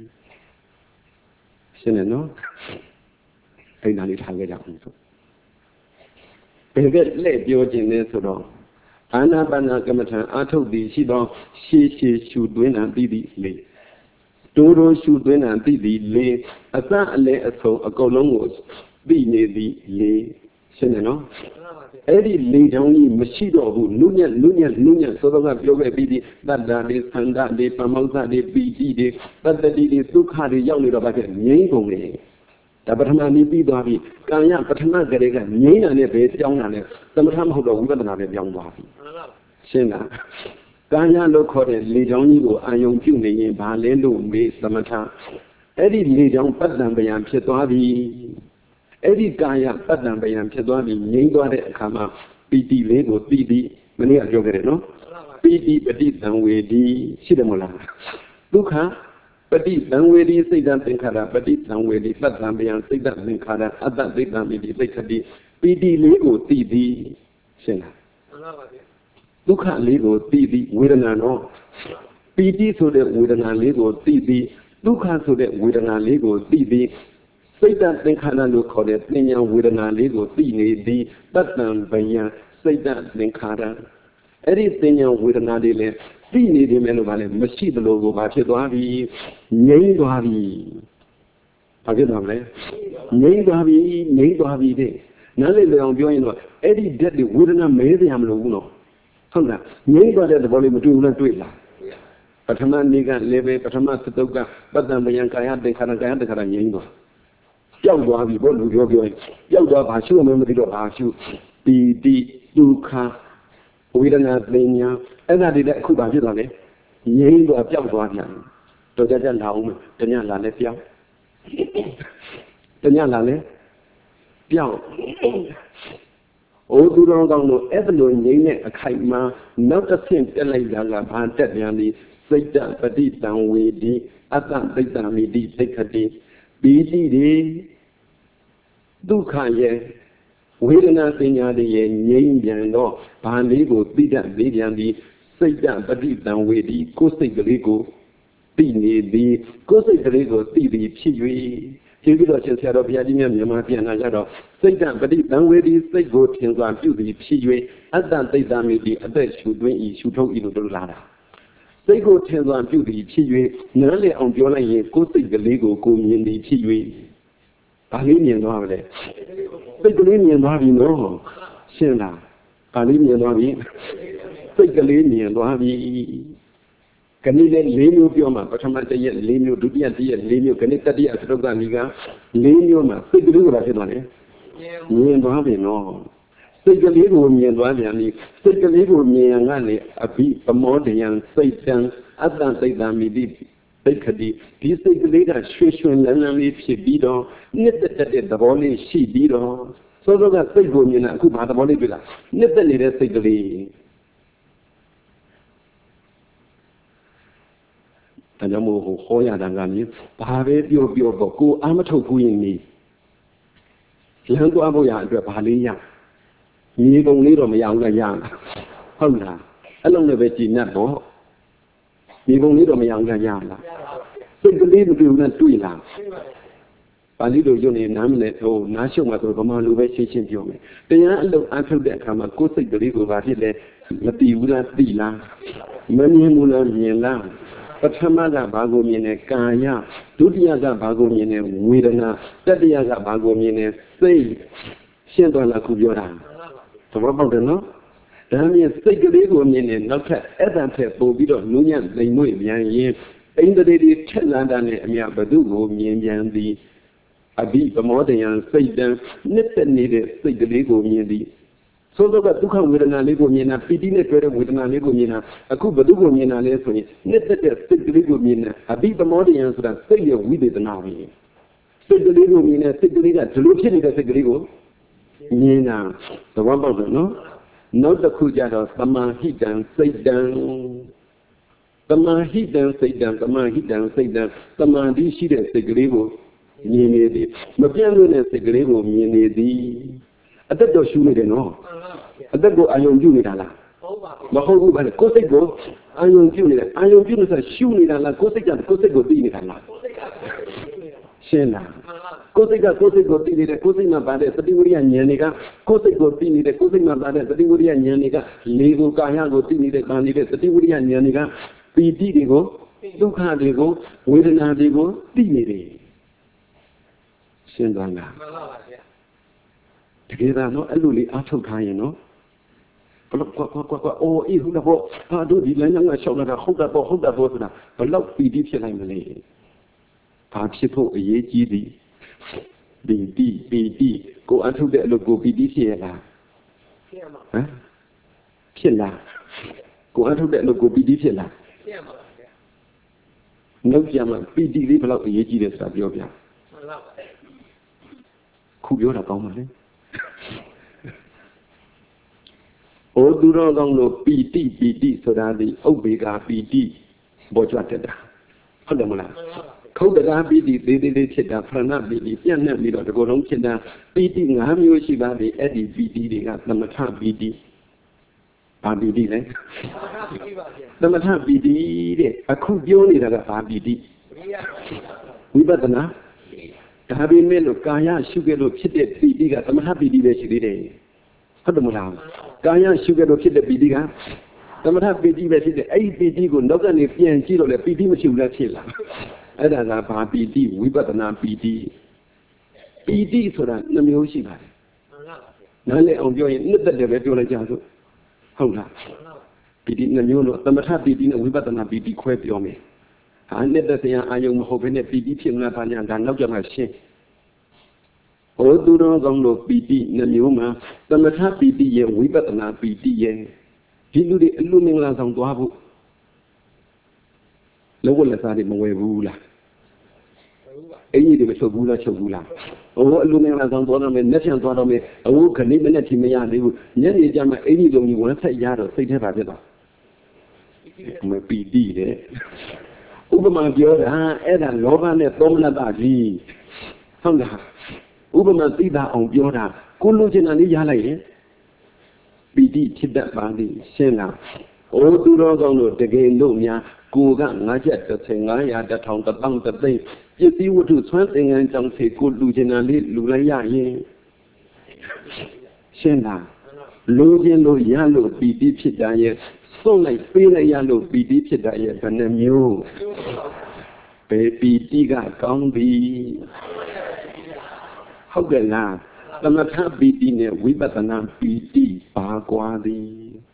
ရှင်းတယ်နော်အဲ့ဒါလေးထားခဲ့ကြအောင်ဆိုဘယ်ကလက်ပြောခြင်းလဲဆိုတော့အာနာပါနကမ္မထံအာထုတ်သည်ရှိသောရှေးရှုသွင်းတာပြီးသည်လေတိုးရှုသွင်းတာပြီးသည်လေအစအလဲအဆုံးအကုန်လုံးကိုပြီးနေသည်လေရှင်းတယ်နော်အဲ့ဒီလေချောင်းကြီးမရှိတော့ဘူးနုညံ့စောစောကပြောခဲ့ပြီးဒီတတ္တာလေးသန္တာလေးပမောဇ္ဇလေးပီတိလေးတတ္တတိလေးဒုက္ခတွေရောက်နေတော့ဗာခဲ့ငြိမ်းကုန်လေဒါပထမနည်းပြီးသွားပြီကာယပထမကလေးကငြိမ်းတာနဲ့ပဲကြောင်းတာနဲ့သမထမဟုတ်တော့ဝိပဿနာပဲပြောင်းသွားပြီရှင်းလားကာယလို့ခေါ်တဲ့လေချောင်းကြီးကိုအာယုံပြုနေရင်ဘာလဲလို့မေးသမထအဲ့ဒီလေချောင်းပတ္တံပယံဖြစ်သွားပြီအဲ့ဒီကာယပတ္တံပယံဖြစ်သွားပြီငြိမ်းသွားတဲ့အခါမှာပီတိလေးကိုသိပြီးမနေ့ကပြောခဲ့တယ်နော်ပီတိပฏิတံဝေဒီရှိတယ်မဟုတ်လားဒုက္ခပฏิတံဝေဒီစိတ်တံသင်္ခါရပฏิတံဝေဒီပတ္တံပယံစိတ်တံသင်္ခါရအတ္တသိတ္တမိတိသိက္ခတိပီတိလေးကိုသိပြီးရှင်းလားမှန်ပါဗျာဒုက္ခလေးကိုသိပြီးဝေဒနာနော်ပီတိဆိုတဲ့ဝေဒနာလေးကိုသိပြီးဒုက္ခဆိုတဲ့ဝေဒနာလေးကိုသိပြီးစိတ်တသင်္ခါရလို့ခေါ်တဲ့ပညာဝေဒနာလေးကိုသိနေသည်တတ္တံပယံစိတ်တသင်္ခါရအဲ့ဒီပညာဝေဒနာတွေလည်းသိနေတယ်မယ်လို့ဗာလဲမရှိသလိုကိုဗာဖြစ်သွားပြီငြိမ်းသွားပြီဘာဖြစ်သွားမလဲငြိမ်းသွားပြီတဲ့နားလေလျောင်ပြောရင်တော့အဲ့ဒီဓာတ်တွေဝေဒနာမဲစရာမလိုဘူးနော်ဟုတ်လားငြိမ်းသွားတဲ့သဘောလေးမတွေ့ဘူးလားတွေ့လားပထမနေ့ကလည်းပဲပထမသတုတ်ကပတ္တံပယံကာယသင်္ခါရငြိမ်းသွားပျောက်သွားပြီဘုလူပြောရင်ပျောက်သွားဘာရှုမှမသိတော့ဘာရှုပီတိဒုက္ခဝေဒနာပညာအဲ့ဒါတွေလည်းအခုဘာဖြစ်သွားလဲငြိမ်းသွားပျောက်သွားပြန်တော့ကြလာအောင်မယ်တညလာလဲပျောက်တညလာလဲပျောက်အိုးသူတော်ကောင်းတို့အဲ့လိုငြိမ်းတဲ့အခိုက်မှာနောက်တစ်ဆင့်တက်လိုက်တာကဘာတက်ပြန်လဲစိတ်တပฏิတံဝေဒီအတ္တသိတ္တမိတိသိက္ခတိပီတိတွေဒုက္ခရဲ့ဝေဒနာပညာတွေရဲ့ငြိမ်းပြန်တော့ဘာလေးကိုသိတတ်သေးပြန်ပြီးစိတ်တပฏิတံဝေဒီကိုယ်စိတ်ကလေးကိုသိနေသည်ကိုယ်စိတ်ကလေးကိုသိပြီးဖြစ်၍ကျေးဇူးတော်ရှင်ဆရာတော်ဘုရားကြီးမြတ်မြန်မာပြန်လာကြတော့စိတ်တပฏิတံဝေဒီစိတ်ကိုထင်စွာပြုပြီးဖြစ်၍အတ္တသိတ္တမိတိအသက်ရှုသွင်းဤရှုထုတ်ဤလို့တို့လာတာစိတ်ကိုထင်စွာပြုပြီးဖြစ်၍နားလည်အောင်ပြောလိုက်ရင်ကိုယ်စိတ်ကလေးကိုကိုမြင်ပြီးဖြစ်၍ဘာလေးမြင်သွားမလဲစိတ်ကလေးမြင်သွားပြီနော်ရှင်းလားဘာလေးမြင်သွားပြီစိတ်ကလေးမြင်သွားပြီခဏလေး၄မျိုးပြောမှာပထမတစ်ရက်၄မျိုးဒုတိယတစ်ရက်၄မျိုးခဏတတိယသတုတ်ကဏီက၄မျိုးမှာစိတ်ကလေးကဘာဖြစ်သွားလဲမြင်သွားပြီနော်စိတ်ကလေးကိုမြင်သွားပြန်ပြီစိတ်ကလေးကိုမြင်ရန်ကနေအဘိပမောဒယံစိတ်တံအတ္တသိတ္တမိတိသိက္ခတိဒီစိတ်ကလေးကရွှေရွှင်လန်းလန်းလေးဖြစ်ပြီးတော့နှစ်သက်တဲ့သဘောလေးရှိပြီးတော့စောစောကစိတ်ကိုမြင်တာအခုဘာသဘောလေးတွေ့လားနှစ်သက်နေတဲ့စိတ်ကလေးဒါကြောင့်မို့ဟောရတာကမြင်ဘာပဲပြောပေါ့ကိုအာမထုတ်ဘူးရင်နေလမ်းသွားဖို့ရအတွက်ဘာလေးရမြေပုံလေးတော့မရအောင်လည်းရဟုတ်လားအဲ့လုံးလည်းပဲကြည်နတ်ပေါ့မြေပုံလေးတော့မရအောင်လည်းရလားစိတ်ကလေးမတွေ့ဘူးနဲ့တွေ့လားပါဠိလိုယုံနေနားမလဲဟိုနားရှုံမှာဆိုဗမာလိုပဲရှင်းရှင်းပြောမယ်တရားအလုပ်အထုတ်တဲ့အခါမှာကိုယ်စိတ်ကလေးကိုဘာဖြစ်လဲမတည်ဘူးလားသိလားမမြင်ဘူးလားမြင်လားပထမကဘာကိုမြင်လဲကာယဒုတိယကဘာကိုမြင်လဲဝေဒနာတတိယကဘာကိုမြင်လဲစိတ်ရှင်းသွားလားခုပြောတာသဘောပေါက်တယ်နော်ဒါမြင်စိတ်ကလေးကိုမြင်နေနောက်ထပ်အဲ့ဒါထက်ပိုပြီးတော့နူးညံ့လိမ်မွေ့ပြန်ရင်အိန္ဒြေတွေထက်လာတာနဲ့အမြဘသူကိုမြင်ပြန်သည်အဘိဗမောတယံစိတ်တံနှစ်သက်နေတဲ့စိတ်ကလေးကိုမြင်သည်ဆိုတော့ဒုက္ခဝေဒနာလေးကိုမြင်တာပီတိနဲ့တွေ့တဲ့ဝေဒနာလေးကိုမြင်တာအခုဘသူကိုမြင်တာလဲဆိုရင်နှစ်သက်တဲ့စိတ်ကလေးကိုမြင်တာအဘိဗမောတယံဆိုတာစိတ်ရဲ့ဝိသေသနာပဲစိတ်ကလေးကိုမြင်တဲ့စိတ်ကလေးကဒီလိုဖြစ်နေတဲ့စိတ်ကလေးကိုမြင်တာသဘောပေါက်တယ်နော်နောက်တစ်ခုကြတော့သမာဟိတံစိတ်တံသမာဟိတံစိတ်တံသမာဟိတံစိတ်တံသမာဓိရှိတဲ့စိတ်ကလေးကိုမြင်နေသည်မပြတ်လို့တဲ့စိတ်ကလေးကိုမြင်နေသည်အသက်တော့ရှူနေတယ်နော်အသက်ကိုအာယုံပြုနေတာလားမဟုတ်ဘူးဗျာကိုယ်စိတ်ကိုအာယုံပြုနေတယ်အာယုံပြုလို့ဆိုရှူနေတာလားကိုယ်စိတ်ကကိုယ်စိတ်ကိုသိနေတာလားရှင်းလားကိုယ်စိတ်ကကိုယ်စိတ်ကိုသိနေတယ်ကိုယ်စိတ်မှာပါတဲ့သတိဝိရိယဉာဏ်တွေကကိုယ်စိတ်ကိုသိနေတယ်ကိုယ်စိတ်မှာပါတဲ့သတိဝိရိယဉာဏ်တွေကလေကိုကာယကိုသိနေတဲ့ကာနေတဲ့သတိဝိရိယဉာဏ်တွေကပီတိတွေကိုဒုက္ခတွေကိုဝေဒနာတွေကိုသိနေတယ်ရှင်းသွားလားမှန်ပါပါဗျာတကယ်တော့အဲ့လိုလေးအားထုတ်ထားရင်နော်ဘလောက်ကွာအိုးအေးဟုတ်လားပေါ့ဟာတို့ဒီလမ်းကြောင်းကရှောက်လာတာဟုတ်တာပေါ့ဆိုတာဘလောက်ပီတိဖြစ်နိုင်မလဲဘာဖြစ်ဖို့အရေးကြီးသည်ပီတိကိုအထုတ်တဲ့အလုပ်ကိုပီတိဖြစ်ရလားဖြစ်ရမှာဟမ်ဖြစ်လားကိုအထုတ်တဲ့အလုပ်ကိုပီတိဖြစ်လားဖြစ်ရမှာပါဗျာနောက်ကြမှာပီတိလေးဘလောက်အရေးကြီးတယ်ဆိုတာပြောပြမှန်ပါပါခုပြောတာကောင်းပါလေဩသူတော်ကောင်းတို့ပီတိဆိုတာဒီဥပ္ပေကာပီတိဘောကြွတက်တာဟုတ်တယ်မလားခုတ်တရားပီတိသေးသေးလေးဖြစ်တာဖရဏပီတိပြန့်နှံ့ပြီးတော့ဒီကုလုံးဖြစ်တာပီတိ၅မျိုးရှိပါပြီအဲ့ဒီပီတိတွေကသမထပီတိဘာပီတိလဲသမထပီတိတဲ့အခုပြောနေတာကဘာပီတိဝိပဿနာဒါပေမဲ့လို့ကာယရှုခဲ့လို့ဖြစ်တဲ့ပီတိကသမထပီတိပဲရှိသေးတယ်ဟုတ်တယ်မလားကာယရှုခဲ့လို့ဖြစ်တဲ့ပီတိကသမထပီတိပဲဖြစ်တဲ့အဲ့ဒီပီတိကိုနောက်ကနေပြန်ကြည့်တော့လေပီတိမရှိဘူးလားဖြစ်လာအဲ့ဒါကဘာပီတိဝိပဿနာပီတိဆိုတာနှမျိုးရှိပါတယ်နားလည်အောင်ပြောရင်နှစ်သက်တယ်ပဲပြောလိုက်ကြစို့ဟုတ်လားပီတိနှမျိုးလို့သမထပီတိနဲ့ဝိပဿနာပီတိခွဲပြောမယ်ဟာနှစ်သက်တရားအာယုံမဟုတ်ဘဲနဲ့ပီတိဖြစ်မလားဘာညာဒါနောက်ကြမှာရှင်းဟောသူတော်ကောင်းတို့ပီတိနှမျိုးမှာသမထပီတိရဲ့ဝိပဿနာပီတိရဲ့ဒီလူတွေအလူမင်္ဂလာဆောင်သွားဖို့လောကလက်စားတွေမဝယ်ဘူးလားအင်းကြီးတွေမချုပ်ဘူးလားချုပ်ဘူးလားဟောအလူမင်္ဂလာဆောင်သွားတော့မယ်လက်ဖြန့်သွားတော့မယ်အခုခဏိမနဲ့ထိမရသေးဘူးညနေကျမှအင်းကြီးလုံးကြီးဝမ်းဆက်ရတော့စိတ်ထဲပါဖြစ်တော့မပီတိတဲ့ဥပမာပြောတာအဲ့ဒါလောဘနဲ့သောမနတကြီးဟုတ်လားဥပမာသိတာအောင်ပြောတာကိုလိုချင်တာလေးရလိုက်ရင်ပီတိဖြစ်တတ်ပါသည်ရှင်းလားဩသူတော်ကောင်းတို့တကယ်လို့များကိုက9ချက်3500 1000 1000 1000ပစ္စည်းဝတ္ထုဆွမ်းသင်္ကန်းကြောင့်စေကိုလူချင်တာလေးလူလိုက်ရရင်ရှင်းလားလူချင်းလို့ရလို့ပီတိဖြစ်တာရဲ့စွန့်လိုက်ပေးလိုက်ရလို့ပီတိဖြစ်တာရဲ့ဘယ်နှမျိုးဘယ်ပီတိကကောင်းပြီဟုတ်ကဲ့လားသမထပီတိနဲ့ဝိပဿနာပီတိပါကွာသည်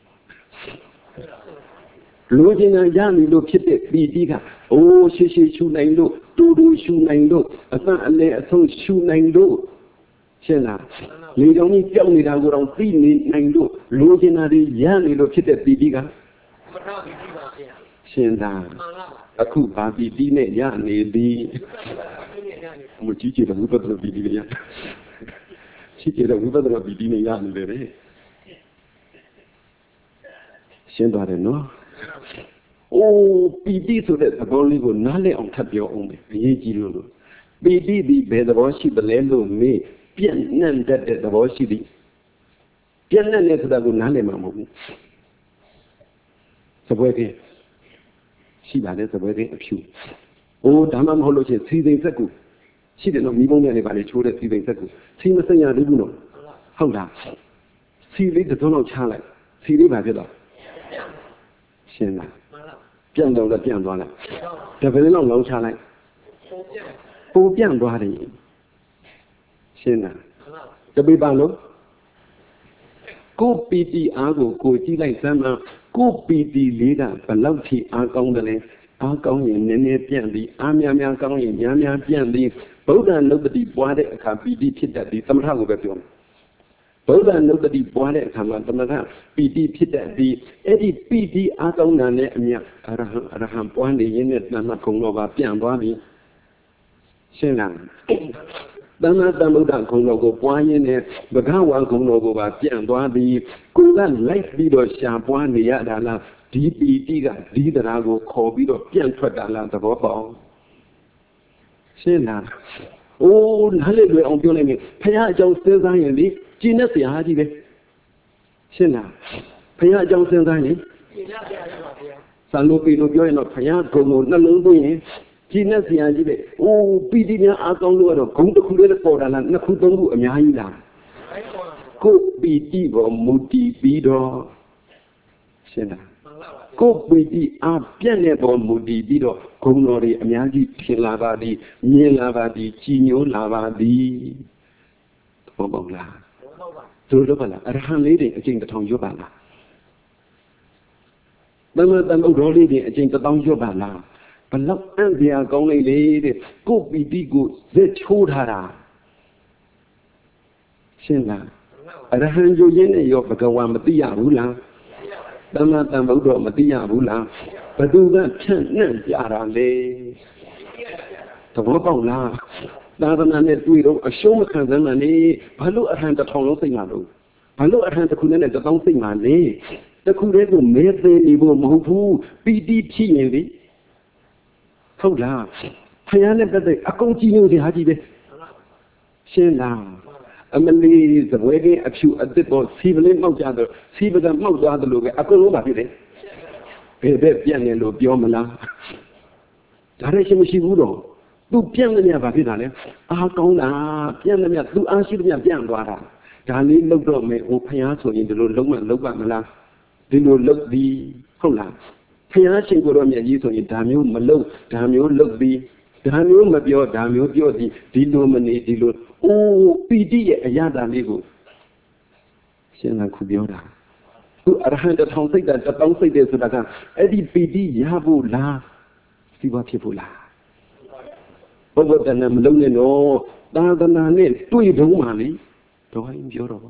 လူချင်းရနေလို့ဖြစ်တဲ့ပီတိကအိုးရှိရှုနိုင်လို့တူရှုနိုင်လို့အစအလဲအဆုံးရှုနိုင်လို့ရှင်းလားလေကြောင့်ကြောက်နေတာကိုတော့သိနေနိုင်လို့လူချင်းတွေရနေလို့ဖြစ်တဲ့ပီတိကသမထပီတိပါဗျာရှင်းလားအခုဘာပီတိနဲ့ရနေသည်မကြည့်ကြတဲ့ဝိပဿနာပီတိနဲ့ရရှိကြတဲ့ဝိပဿနာပီတိနဲ့ရနေတယ်လေရှင်းသွားတယ်နော်အိုးပီတိဆိုတဲ့သဘောလေးကိုနားလည်အောင်ထပ်ပြောအောင်မယ်အရေးကြီးလို့ပီတိဒီဘယ်သဘောရှိသလဲလို့မေးပြန့်နှံ့တတ်တဲ့သဘောရှိသည်ပြန့်နှံ့တဲ့ဆိုတာကိုနားလည်မှာမဟုတ်ဘူးစပွဲကရှိပါတယ်စပွဲကအဖြူအိုးဒါမှမဟုတ်လို့ချင်းစီစိမ်ဆက်ကူရှိတယ်နော်မိဘုံနဲ့ပါလေချိုးတဲ့စီပိန်ဆက်ကိုစီမစင်ရသေးဘူးနော်ဟုတ်လားစီလေးတစ်စုံလောက်ချလိုက်စီလေးပါဖြစ်တော့ရှင်းလားပြန်တော့လည်းပြန်သွားလိုက်တပင်းလောက်လောင်းချလိုက်ပိုပြန်သွားတယ်ရှင်းလားတပိပါလို့ကိုပီတီအားကိုကြည့်လိုက်စမ်းမှကိုပီတီလေးကဘလောက်ထိအားကောင်းတယ်လဲအားကောင်းရင်နည်းနည်းပြန့်ပြီးအားများများကောင်းရင်များများပြန့်ပြီးဗုဒ္ဓနုပတိပွားတဲ့အခါပီတိဖြစ်တတ်ပြီးသမထကိုပဲပြောမယ်ဗုဒ္ဓနုပတိပွားတဲ့အခါမှာသမထပီတိဖြစ်တတ်ပြီးအဲ့ဒီပီတိအားကောင်းတာနဲ့အမြတ်အရဟံပွားနေရင်းနဲ့တဏ္ဍကုံတော်ပါပြန့်သွားပြီရှင်းလားတဏ္ဍသမုဒ္ဒခုံတော်ကိုပွားရင်းနဲ့ဘဂဝါခုံတော်ကိုပါပြန့်သွားပြီးကိုယ်ကလိုက်ပြီးတော့ရှာပွားနေရတာလားဒီပီတိကဒီတရားကိုခေါ်ပြီးတော့ပြန့်ထွက်တာလားသဘောပေါက်ရှင်းလားအိုးနားလေလွယ်အောင်ပြောလိုက်မယ်ဖခင်အကြောင်းစဉ်းစားရင်လေကျင့်တဲ့ဆရာကြီးပဲရှင်းလားဖခင်အကြောင်းစဉ်းစားရင်ကျင့်တဲ့ဆရာကြီးပါဗျာစံလို့ပြီလို့ပြောရင်တော့ဖခင်ဂုံကိုနှလုံးသွင်းရင်ကျင့်တဲ့ဆရာကြီးပဲအိုးပီတိများအားကောင်းလို့တော့ဂုံတစ်ခုလေးပေါ်တာလားနှစ်ခုသုံးခုအများကြီးလားကိုပီတိပေါ်မူတည်ပြီးတော့ရှင်းလားကိုပီတိအားပြည့်တဲ့ပေါ်မူတည်ပြီးတော့ဂုဏ်တော်တွေအများကြီးဖြစ်လာပါသည်မြင်လာပါသည်ကြည်ညိုလာပါသည်ဘောပေါက်လားတို့တော့ပါလားအရဟံလေးတွေအကျင့်တစ်ထောင်ရွတ်ပါလားသမ္မာသမ္ဗုဒ္ဓလေးတွေအကျင့်တစ်ထောင်ရွတ်ပါလားဘလောက်အံ့စရာကောင်းလိုက်လေတဲ့ကိုပီတိကိုဇက်ချိုးထားတာရှင်းလားအရဟံယုတ်ရင်းနဲ့ရောဘဂဝါမသိရဘူးလားသမ္မာသမ္ဗုဒ္ဓမသိရဘူးလားဘသူကဖြန့်နှံ့ကြတာလေသဘောပေါက်လားသာသနာနဲ့တွေ့တော့အရှုံးမခံစမ်းမှနေဘာလို့အထံတစ်ထောင်လုံးစိတ်မှလို့ဘာလို့အထံတစ်ခုနဲ့တစ်သောင်းစိတ်မှလဲတစ်ခုတည်းကိုမဲသေးနေဖို့မဟုတ်ဘူးပီတိဖြစ်ရင်လေဟုတ်လားဖယားနဲ့ပတ်သက်အကုန်ကြည့်လို့ဒီဟာကြီးပဲရှင်းလားအမလီသဘွဲကင်းအဖြူအသစ်ပေါ်စီပလင်းမှောက်ကြတော့စီပကမှောက်သွားတယ်လို့ပဲအကုန်လုံးပါဖြစ်တယ်ဘယ်ဘက်ပြန့်နေလို့ပြောမလားဒါလည်းရှိမရှိဘူးတော့သူပြန့်နေမြပါဖြစ်တာလေအားကောင်းတာပြန့်နေမြသူအားရှိတဲ့မြပြန့်သွားတာဒါလေးလုတ်တော့မယ်ဟိုဖျားဆိုရင်ဒီလိုလုံးဝလုတ်ပါမလားဒီလိုလုတ်ပြီးဟုတ်လားဖျားရှင်ကိုတော့မြတ်ကြီးဆိုရင်ဒါမျိုးမလုတ်ဒါမျိုးလုတ်ပြီးဒါမျိုးမပြောဒါမျိုးပြောသည်ဒီလိုမနေဒီလိုအိုးပီတိရဲ့အရာတာလေးကိုရှင်းလာခုပြောတာသူအရဟံတစ်ထောင်စိတ်တစ်တောင်းစိတ်တယ်ဆိုတာကအဲ့ဒီပီတိရဖို့လားစီးပွားဖြစ်ဖို့လားဘုရားတဏ္ဍမလုံးနဲ့တော့သာသနာနဲ့တွေ့တုံးမှလေတော့ဟင်းပြောတော့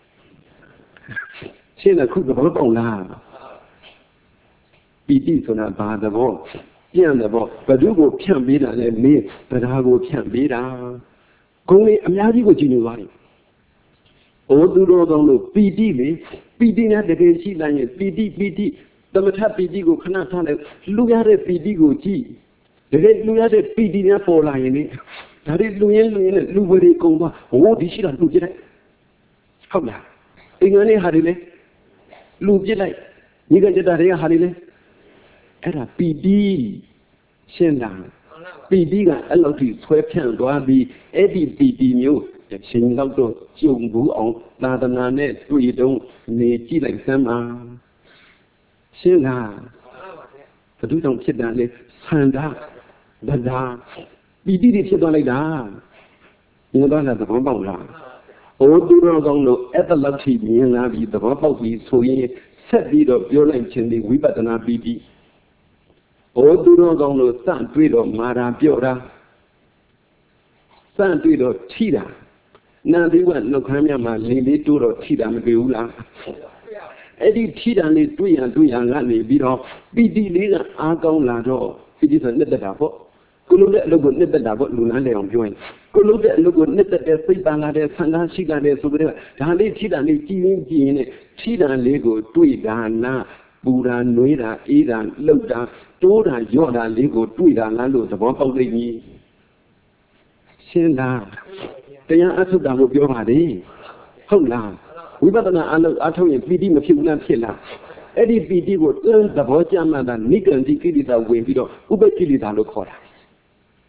ရှင်းလာခုသဘောပေါက်လားပီတိဆိုတာဘာသဘောပြန့်တဲ့ဘောဘဒုကိုဖြန့်ပေးတာလဲမင်းတရားကိုဖြန့်ပေးတာဂုံလေးအများကြီးကိုကြည်ညိုသွားတယ်။အိုသူတော်ကောင်းလို့ပီတိလေပီတိနဲ့တကယ်ရှိလိုက်ရင်ပီတိသမထပီတိကိုခဏထားလိုက်လူရတဲ့ပီတိကိုကြည့်တကယ်လူရတဲ့ပီတိနဲ့ပေါ်လာရင်လေဒါတွေလူရင်းနဲ့လူဝေတွေကုန်သွားဟိုဒီရှိတာလူပြစ်လိုက်ဟုတ်လားအင်္ဂါနဲ့ဟာတွေလေလူပြစ်လိုက်ညီကကြတာတွေကဟာတွေလေအဲ့ဒါပီတိရှင်းလားပီတိကအဲ့လောက်ထိဆွဲဖြန့်သွားပြီးအဲ့ဒီပီတိမျိုးရှင်လောက်တော့ကျုံဘူးအောင်သာသနာနဲ့တွေ့တုံးနေကြည့်လိုက်စမ်းပါရှင်းလားဘဒုကြောင့်ဖြစ်တာလေဆန္ဒဗဒါပီတိတွေဖြစ်သွားလိုက်တာမြင်သွားတာသဘောပေါက်လားဟိုသူတော်ကောင်းလို့အဲ့တလောက်ထိမြင်လာပြီးသဘောပေါက်ပြီးဆိုရင်ဆက်ပြီးတော့ပြောလိုက်ခြင်းဒီဝိပဿနာပီတိဟိုသူတော်ကောင်းလို့စတွေ့တော့မာတာပြောတာစတွေ့တော့ထိတာနန္ဒီကနှုတ်ခမ်းမြတ်မှာလင်းလေးတိုးတော့ထိတာမတွေ့ဘူးလားအဲ့ဒီထိတာလေးတွေ့ရကနေပြီးတော့ပီတိလေးကအားကောင်းလာတော့ပီတိဆိုနှစ်သက်တာပေါ့ကိုလုံးတဲ့အလုပ်ကိုနှစ်သက်တာပေါ့လူလန်းလေအောင်ပြောရင်ကိုလုံးတဲ့အလုပ်ကိုနှစ်သက်တဲ့စိတ်ပန်လာတဲ့ဆန္ဒရှိလာတဲ့ဆိုပြီးတော့ဒါလေးထိတာလေးကြည်ရင်နဲ့ထိတာလေးကိုတွေ့တာနာပူတာနွေးတာအေးတာလှုပ်တာတိုးတာရော့တာလေးကိုတွေ့တာလားလို့သဘောပေါက်လိမ့်မည်ရှင်းလားတရားအထုတ်တာကိုပြောပါလေဟုတ်လားဝိပဿနာအထုတ်ရင်ပီတိမဖြစ်ဘူးလားဖြစ်လားအဲ့ဒီပီတိကိုသဘောကျမှတာနိဂန္တိကိလေသာဝင်ပြီးတော့ဥပ္ပကိလေသာလို့ခေါ်တာ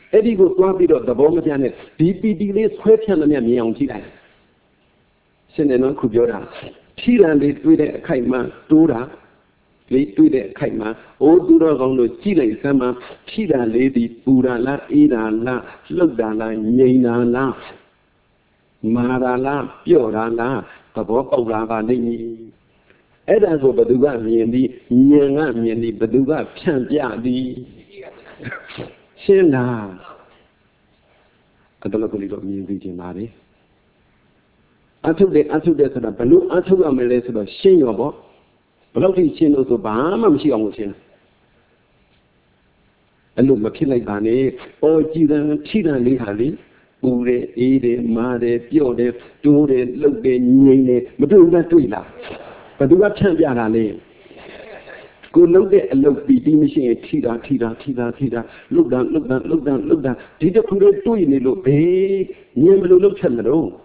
Eddie go to the bomb janet, DPD sweat and the meow chile. Send an uncle Yoda. Chilan lead with a kaima, Dura, lead with a kaima, O Dura on the Chile Sama, Chila lady, Pura la, Ida la, Lugdala, Yena la, Mara la, Piora la, the Bob of Lava Nini. Edas over the Gami, Yanga, Baduga, Champia, the Shena. I don't know what you mean, Mari. I took the balloon, I took a melissa of Shin your book. Blocking Chin of Bama, she almost in. And look, McKinley Bani, or China Lihali, Ure, Ede, Made, Piode, Dure, Look, Yene, but do that to it. But do not champion Ali. Go look there and look, be machine, Tida, look down. Did you put it doing it? Look, hey, never look at the room.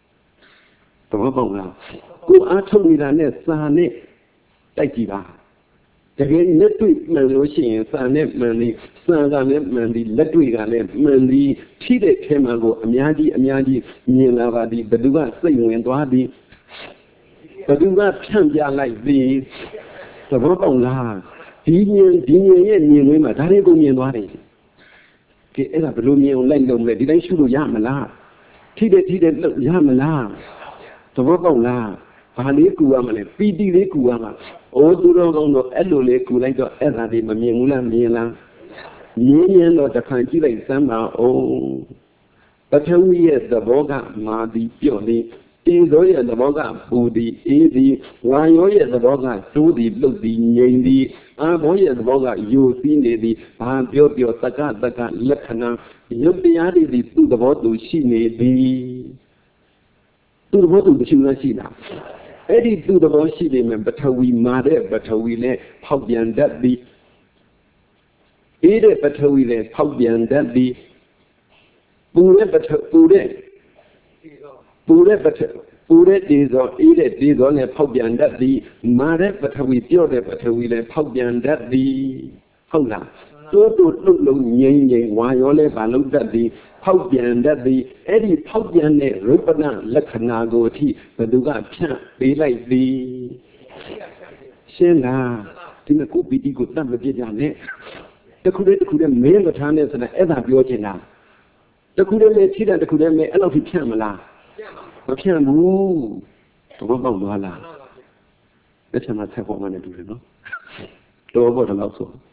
Go out me that Sane, Takiva. Again, let me machine, Sane, Manly, Sana, Manly, Latwiga, Manly, Tide Kemago, Amyadi, Nilavadi, Baduga, saying and Wadi. But do not champion like these. The Robon, Dinian, Yama, Tarigo, Yanwadi. Get a balloon on Langdon, didn't shoot Yamala. Tide Yamala. The Robon, Palicuama, PD Lecuama, O Duro, Elo Lecu, Ezadi, Mamula, Mila. Yen or the country like Sama, oh. But how we at the Boga, Madi, Pioli. Easy at the Boga, Budi, easy, why you at the Boga, to the look the Yendi, I'm boy at the Boga, you see the Pio Taka, Lekana, you be added to the bottle she need be to the bottle the Shina. Eddie to the boy she name, but how we mother, but how we let Paubian that be. Either but how we let Paubian that be. Pure but Pure is or eat it on a Paubian that be. Mare but how we pure but how we let Paubian that be. Hola. So to look yang, why all ever look that be. Paubian that be. Eddie Paubian, Rupana, Lakanago tea, but do not be like the Shena. Tina could be good number of Janet. The couldn't mail the channels and ever be watching. The couldn't make it and the couldn't make a lot of camera. I can't move. That's not have one to do, you know. Do about a lot so.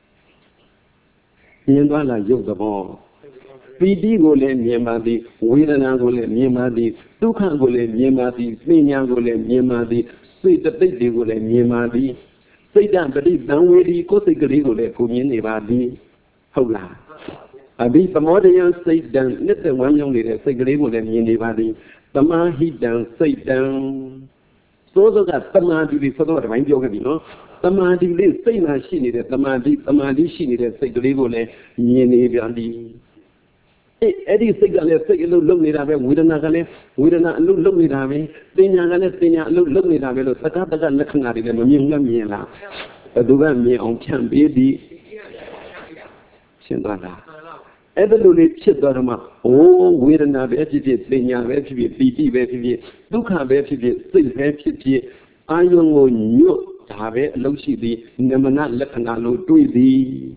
Yandala yoke the ball. PD go let Yamadi, Widana go let Yamadi, Dukan go let Yamadi, Minya go let Yamadi, say the baby go let Yamadi, say down, but it's down where the Cosigari go let Puminibadi. Hola. I be the more young say down, let the one young lady say Grego and anybody. The man he down, say down. So that the man did for the mind yoga, you know. The man did say that she needed, the man did she needed, say Grego and anybody. Eddie Sigale, say look me that way, we don't look me that way. Then look me that way, Sakata, Lakanari, and Mila. A dugan me on can be the Shendana. Every children, oh, we don't have educated, they are very BT, Duka, very still happy. I don't know you to have it, low she be, never not let another do the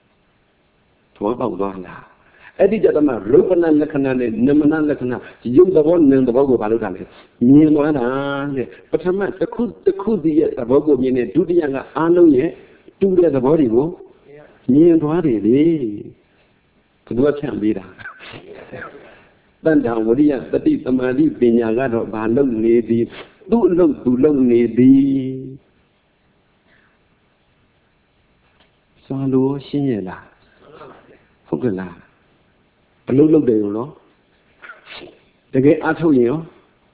12 Eddie Jadama, Rupan and Lakana, Namana Lakana, you the one and the Bogo Balutale. Meanwhile, but a man, the Kudi at the Bogo, meaning do the younger Anu ye, do the body go. Meanwhile, What can be done? Then down with the deep Amadi Binyagado, Bandung lady, do look to long lady. Salo Shina Fogala. A look there, you know. The gate I told you,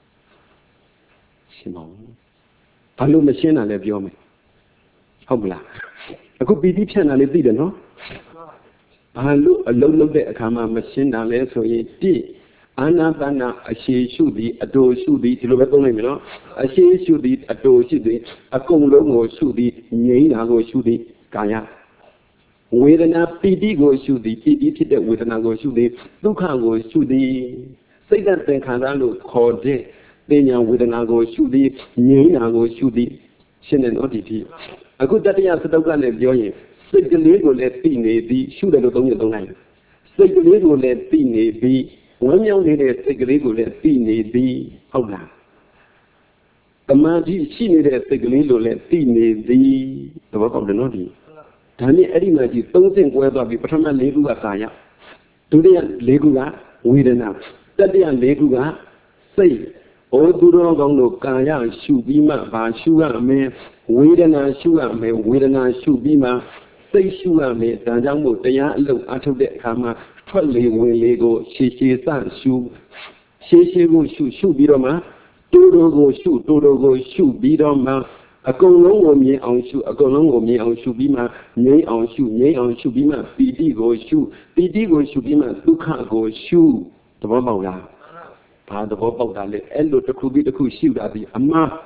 Simon. Palu machine and left you me. Hogla. I could be deep channel if you know. I look at a camera machine down there, so it did. Anna, a she should be, a door should be, to look at the a she should be, a door should be, a congo should be, Yana should be, Kaya. ဝေဒနာပီတိကိုရှုသည်ပီတိဖြစ်တဲ့ဝေဒနာကိုရှုသည်ဒုက္ခကိုရှုသည်စိတ်သင်္ခါရလို့ခေါ်တဲ့ပညာဝေဒနာကိုရှုသည်ငြိမ်းတာကိုရှုသည်ရှင်းတယ်နော်ဒီဒီအခုတတိယစတုတ်ကလည်းပြောရင်စိတ်ကလေးကိုလည်းသိနေသည်ရှုတယ်လို့သုံးလိုက်စိတ်ကလေးကိုလည်းသိနေပြီးဝမ်းမြောက်နေတဲ့စိတ်ကလေးကိုလည်းသိနေသည်ဟုတ်လားတမာတိရှိနေတဲ့စိတ်ကလေးလိုလည်းသိနေသည်သဘောပေါက်တယ်နော်ဒီဒါနဲ့အဲ့ဒီမှာကြီးသုံးဆင့်ကွဲသွားပြီပထမ၄ခုကကာယဒုတိယ၄ခုကဝေဒနာတတိယ၄ခုကစိတ်ဩသူတော်ကောင်းတို့ကာယရှုပြီးမှဘာရှုရမလဲဝေဒနာရှုရမယ်ဝေဒနာရှုပြီးမှစိတ်ရှုရမယ်ဒါကြောင့်မို့တရားအလုပ်အထုတ်တဲ့အခါမှာထွက်လေဝင်လေကိုရှည်ရှည်စရှုရှည်ရှည်ကိုရှုပြီးတော့မှတူတော်ကိုရှုပြီးတော့မှအကုန်လုံးကိုမြင်အောင်ရှုအကုန်လုံးကိုမြင်အောင်ရှုပြီးမှငြိမ်းအောင်ရှုပြီးမှပီတိကိုရှုပြီးမှဒုက္ခကိုရှုသဘောပေါက်လားဘာသဘောပေါက်တာလဲအဲ့လိုတစ်ခုပြီးတစ်ခုရှုတာဒီအမှား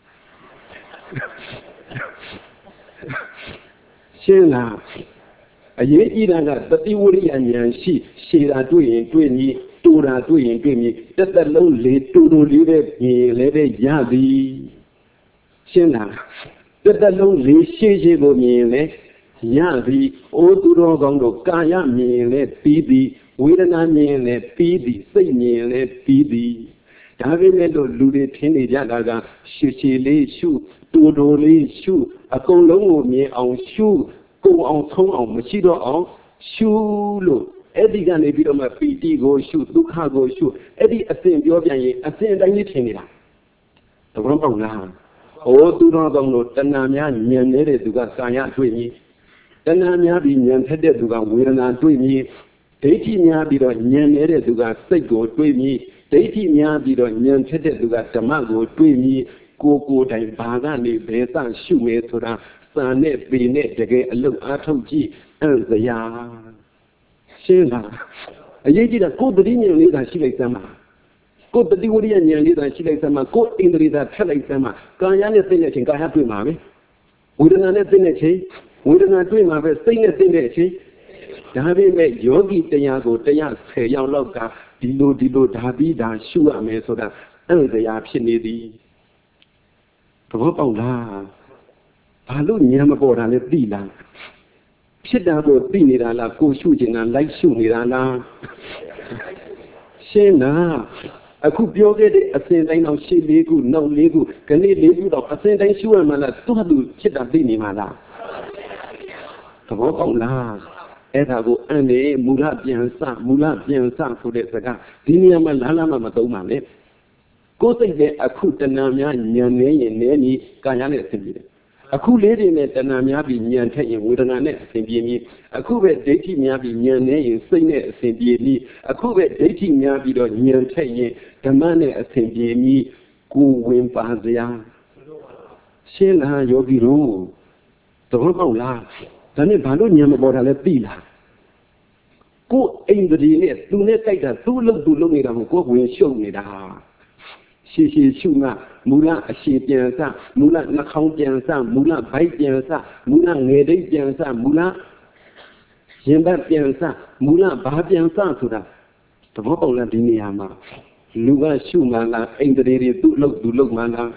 ရှင်းလားအရေးကြီးတာကတတိဝရိယဉာဏ်ရှိရှည်တာတွေ့ရင်တွေ့မည်တူတာတွေ့ရင်တွေ့မည်တစ်သက်လုံးလေးတူလေးတဲ့ပြင်လည်းတဲ့ရသည်ရှင်းလားတစ်သက်လုံးလေးရှည်ကိုမြင်လဲရသည်အိုသူတော်ကောင်းတို့ကာယမြင်လဲပြီးသည်ဝေဒနာမြင်လဲပြီးသည်စိတ်မြင်လဲပြီးသည်ဒါပေမဲ့လို့လူတွေထင်နေကြတာကရှည်လေးရှုတူလေးရှုအကုန်လုံးကိုမြင်အောင်ရှုကိုအောင်ဆုံးအောင်မရှိတော့အောင်ရှုလို့အဲ့ဒီကနေပြီးတော့မှပီတိကိုရှုဒုက္ခကိုရှုအဲ့ဒီအစဉ်ပြောပြန်ရင်အစဉ်တိုင်းလေးထင်နေတာသဘောပေါက်လားဩသူတော်ကောင်းတို့တဏှာများညံနေတဲ့သူကကာယတွေ့မြည်တဏှာများပြီးညံထက်တဲ့သူကဝေဒနာတွေ့မြည်ဒိဋ္ဌိများပြီးတော့ညံနေတဲ့သူကစိတ်ကိုတွေ့မြည်ဒိဋ္ဌိများပြီးတော့ညံထက်တဲ့သူကဓမ္မကိုတွေ့မြည်ကိုယ်တိုင်ဘာကနေဘယ်သရှုမယ်ဆိုတာစာနဲ့ပေနဲ့တကယ်အလုတ်အားထုတ်ကြည့်အံ့စရာရှင်းလားအရေးကြီးတာကိုယ်တတိဉာဏ်လေးသာရှိလိုက်စမ်းပါကိုယ်တတိဝရိယဉာဏ်လေးသာရှိလိုက်စမ်းပါကိုယ်ဣန္ဒြေသာထက်လိုက်စမ်းပါကာယနဲ့သိတဲ့အချိန်ကာယတွေ့မှာပဲဝေဒနာနဲ့သိတဲ့အချိန်ဝေဒနာတွေ့မှာပဲစိတ်နဲ့သိတဲ့အချိန်ဒါပေမဲ့ယောဂီတရားကိုတရား10ရောက်လောက်ကဒီလိုဒါပြီးဒါရှုရမယ်ဆိုတာအံ့စရာဖြစ်နေသည်သဘောပေါက်လားဘာလို့ဉာဏ်မပေါ်တာလဲသိလားဖြစ်တာကိုသိနေတာလားကိုရှုချင်တာလိုက်ရှုနေတာလားရှင်းလားအခုပြောခဲ့တဲ့အစဉ်တိုင်းတော့ရှေ့၄ခုနောက်၄ခုခဏ၄ခုတော့အစဉ်တိုင်းရှုရမှလားသူ့ဟာသူဖြစ်တာသိနေမှာလားသဘောပေါက်လားအဲ့ဒါကိုအံ့နေမူလပြန်စဆိုတဲ့စကားဒီနေရာမှာလားမသုံးပါနဲ့ကိုယ်စိတ်နဲ့အခုတဏှာများညံနေရင်နည်းနီးကာယနဲ့အစဉ်ပြေတယ်အခုလေးတွေနဲ့တဏှာများပြီးညံထက်ရင်ဝေဒနာနဲ့အစဉ်ပြေမည်အခုပဲဒိဋ္ဌိများပြီးညံနေရင်စိတ်နဲ့အစဉ်ပြေမည်အခုပဲဒိဋ္ဌိများပြီးတော့ညံထက်ရင်ဓမ္မနဲ့အစဉ်ပြေမည်ကိုဝင်ပါစရာရှင်းလားယောဂီတို့သဘောပေါက်လားဒါနဲ့ဘာလို့ညံမပေါ်တာလဲသိလားကိုယ်အိမ်တည်းနဲ့သူနဲ့တိုက်တာသူ့လို့သူလုပ်နေတာကိုကိုယ်ဝင်ရှုပ်နေတာရှည်ရှုမှမူလအရှိပြန်စမူလနှာခေါင်းပြန်စမူလဗိုက်ပြန်စမူလငယ်တိတ်ပြန်စမူလရင်ဘတ်ပြန်စမူလဘာပြန်စဆိုတာသဘောပေါက်လားဒီနေရာမှာလူကရှုမှလားအိမ်တည်းတွေသူ့လို့သူလုပ်မှလား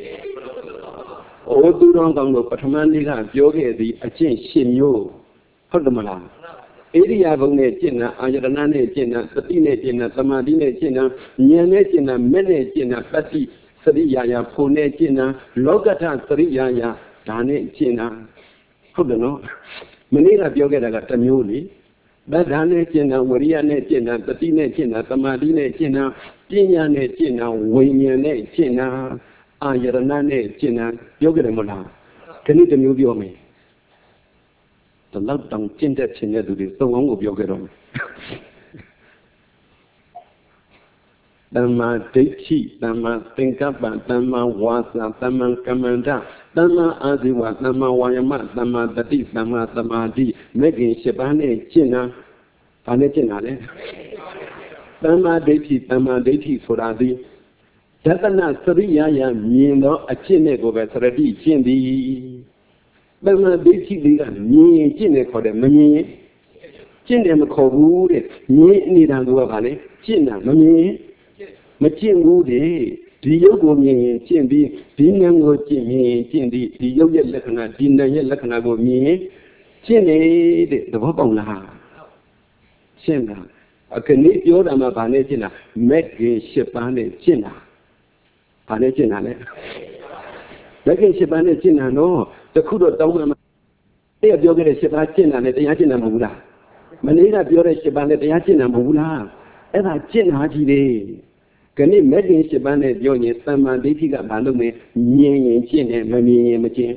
ဩသူတော်ကောင်းတို့ပထမနေ့ကပြောခဲ့သည်အကျင့်၈မျိုးဟုတ်တယ်မလားဣရိယာပုနဲ့ကျင့်တာအာယတနာနဲ့ကျင့်တာသတိနဲ့ကျင့်တာသမာဓိနဲ့ကျင့်တာဉာဏ်နဲ့ကျင့်တာမဲ့နဲ့ကျင့်တာတတိစရိယာယာဖို့နဲ့ကျင့်တာလောကထစရိယာယာဒါနဲ့ကျင့်တာဟုတ်တယ်နော်မနေ့ကပြောခဲ့တာကတစ်မျိုးလေဗဒ္ဓနဲ့ကျင့်တာဝရိယနဲ့ကျင့်တာတတိနဲ့ကျင့်တာသမာဓိနဲ့ကျင့်တာပညာနဲ့ကျင့်တာဝိညာဉ်နဲ့ကျင့်တာအာယတနာနဲ့ကျင့်တာပြောခဲ့တယ်မလားဒီနေ့တစ်မျိုးပြောမယ်တလောက်တောင်ကျင့်တဲ့ခြင်းတဲ့သူတွေသုံးအောင်ကိုပြောခဲ့တော့မယ်သမ္မာဒိဋ္ဌိသမ္မာသင်္ကပ္ပသမ္မာဝါစာသမ္မာကမ္မန္တသမ္မာအာဇီဝသမ္မာဝါယမသမ္မာတတိသမ္မာသမာဓိမဲ့ခင်၈ပါးနဲ့ကျင့်တာဘာနဲ့ကျင့်တာလဲသမ္မာဒိဋ္ဌိဆိုတာဒီဒသနစရိယာယမြင်သောအကျင့်နဲ့ကိုပဲသရတိကျင့်သည်တမ္မာဒိဋ္ဌိလေးကမြင်ကျင့်တယ်ခေါ်တယ်မမြင်ကျင့်တယ်မခေါ်ဘူးတဲ့မြင်နေတာကဘာလဲကျင့်တာမမြင်မကျင့်ဘူးတဲ့ဒီရုပ်ကိုမြင်ရင်ကျင့်ပြီးဒီဉာဏ်ကိုကျင့်ရင်ကျင့်ပြီးဒီရုပ်ရဲ့လက္ခဏာဒီဉာဏ်ရဲ့လက္ခဏာကိုမြင်ရင်ကျင့်နေတဲ့သဘောပေါက်လားရှင်းလားအခဏိပြောတာမှဘာနဲ့ကျင့်တာမက်ကင်၈ပါးနဲ့ကျင့်တာဘာနဲ့ကျင့်တာလဲမက်ကင်၈ပါးနဲ့ကျင့်တာတော့တခုတော့တောင်းမှတဲ့ပြောခဲ့တဲ့၈ပါးကျင့်တာနဲ့တရားကျင့်တာမဟုတ်ဘူးလားမနေ့ကပြောတဲ့၈ပါးနဲ့တရားကျင့်တာမဟုတ်ဘူးလားအဲ့ဒါကျင့်တာကြီးလေခဏိမက်ကင်၈ပါးနဲ့ပြောရင်သမ္မာဒိဋ္ဌိကဘာလို့လဲမြင်ရင်ကျင့်တယ်မမြင်ရင်မကျင့်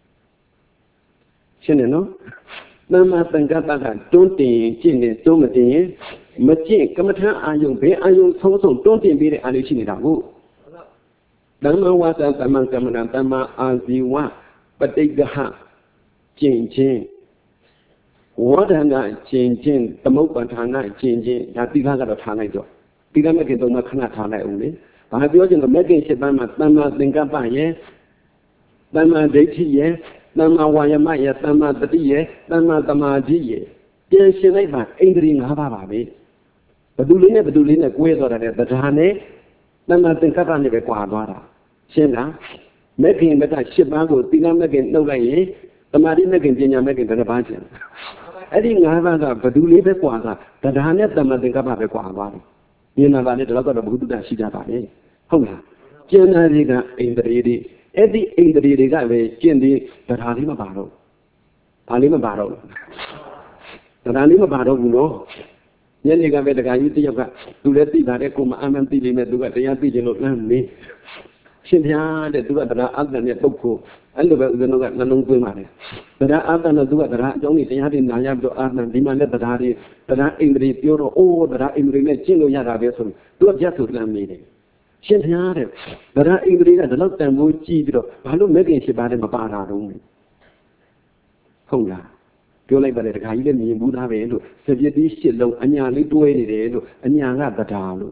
ရှင်းတယ်နော်သမ္မာသင်္ကပ္ပကတွန်းတင်ရင်ကျင့်တယ်တွန်းမတင်ရင်မကျင့်ကမ္မထအာယုံဘယ်အာယုံဆုံးဆုံးတွန်းတင်ပေးတဲ့အာယုံရှိနေတာကိုသမ္မာဝါစာသမ္မာကမ္မနာသမ္မာအာဇီဝပဋိက္ခကျင့်ခြင်းဝါဒနာကျင့်ခြင်းသမုပ္ပဌာနာကျင့်ခြင်းဒါတိခါကတော့ထားလိုက်တော့တိခါမဲ့ကေသုံးမှာခဏထားလိုက်အောင်လေဘာပြောချင်လို့မက်ကင်၈ပါးမှာသမ္မာသင်္ကပ္ပရဲ့သမ္မာဒိဋ္ဌိရဲ့သမ္မာဝါယမရဲ့သမ္မာတတိရဲ့သမ္မာသမာဓိရဲ့ပြန်ရှင်းလိုက်ပါဣန္ဒြေ၅ပါးပါပဲဘသူလေးနဲ့ဘသူလေးနဲ့ကွဲသွားတာနဲ့တရားနဲ့သမ္မာသင်္ကပ္ပနဲ့ပဲကွာသွားတာရှင်းလားမက်ကင်မက်က၈ပါးကိုသီလမက်ကင်နှုတ်လိုက်ရင်သမာဓိမက်ကင်ပညာမက်ကင်တစ်ပါးကျန်အဲ့ဒီ၅ပါးကဘသူလေးပဲကွာတာတရားနဲ့သမ္မာသင်္ကပ္ပပဲကွာသွားတယ်မြင်လာပါလေတော့ကတော့ဘုဒ္ဓတာရှိကြပါလေဟုတ်လားကျန်တာတွေကဣန္ဒြေတွေအဲ့ဒီဣန္ဒြေတွေကပဲကျင့်ပြီးတရားလေးမပါတော့ဘာလေးမပါတော့တရားလေးမပါတော့ဘူးနော်ညနေကပဲတခါကြီးတယောက်ကသူလည်းသိပါတယ်ကိုမအမှန်သိနေတယ်သူကတရားသိခြင်းလို့လမ်းနေရှင်ပြားတဲ့သူကတရားအတ္တနဲ့ပုတ်ဖို့အဲ့လိုပဲဦးဇင်းတို့ကနှလုံးသွင်းပါတယ်တရားအတ္တနဲ့သူကတရားအကြောင်းကြီးတရားတွေနာရပြီးတော့အာသံဒီမှာလည်းတရားတွေတရားဣန္ဒြေပြောတော့အိုးတရားဣန္ဒြေနဲ့ကျင့်လို့ရတာပဲဆိုသူကပြတ်ဆိုလမ်းနေတယ်ရှင်ပြားတဲ့တရားဣန္ဒြေကဒီလောက်တန်ဖိုးကြည့်ပြီးတော့ဘာလို့မက်ကင်၈ပါးနဲ့မပါတာတော့ဟုတ်လားပြောလိုက်ပါတယ်တခါကြီးလည်းမြင်ဘူးသားပဲလို့စပြစ်တီး၈လုံးအညာလေးတွဲနေတယ်လို့အညာကတရားလို့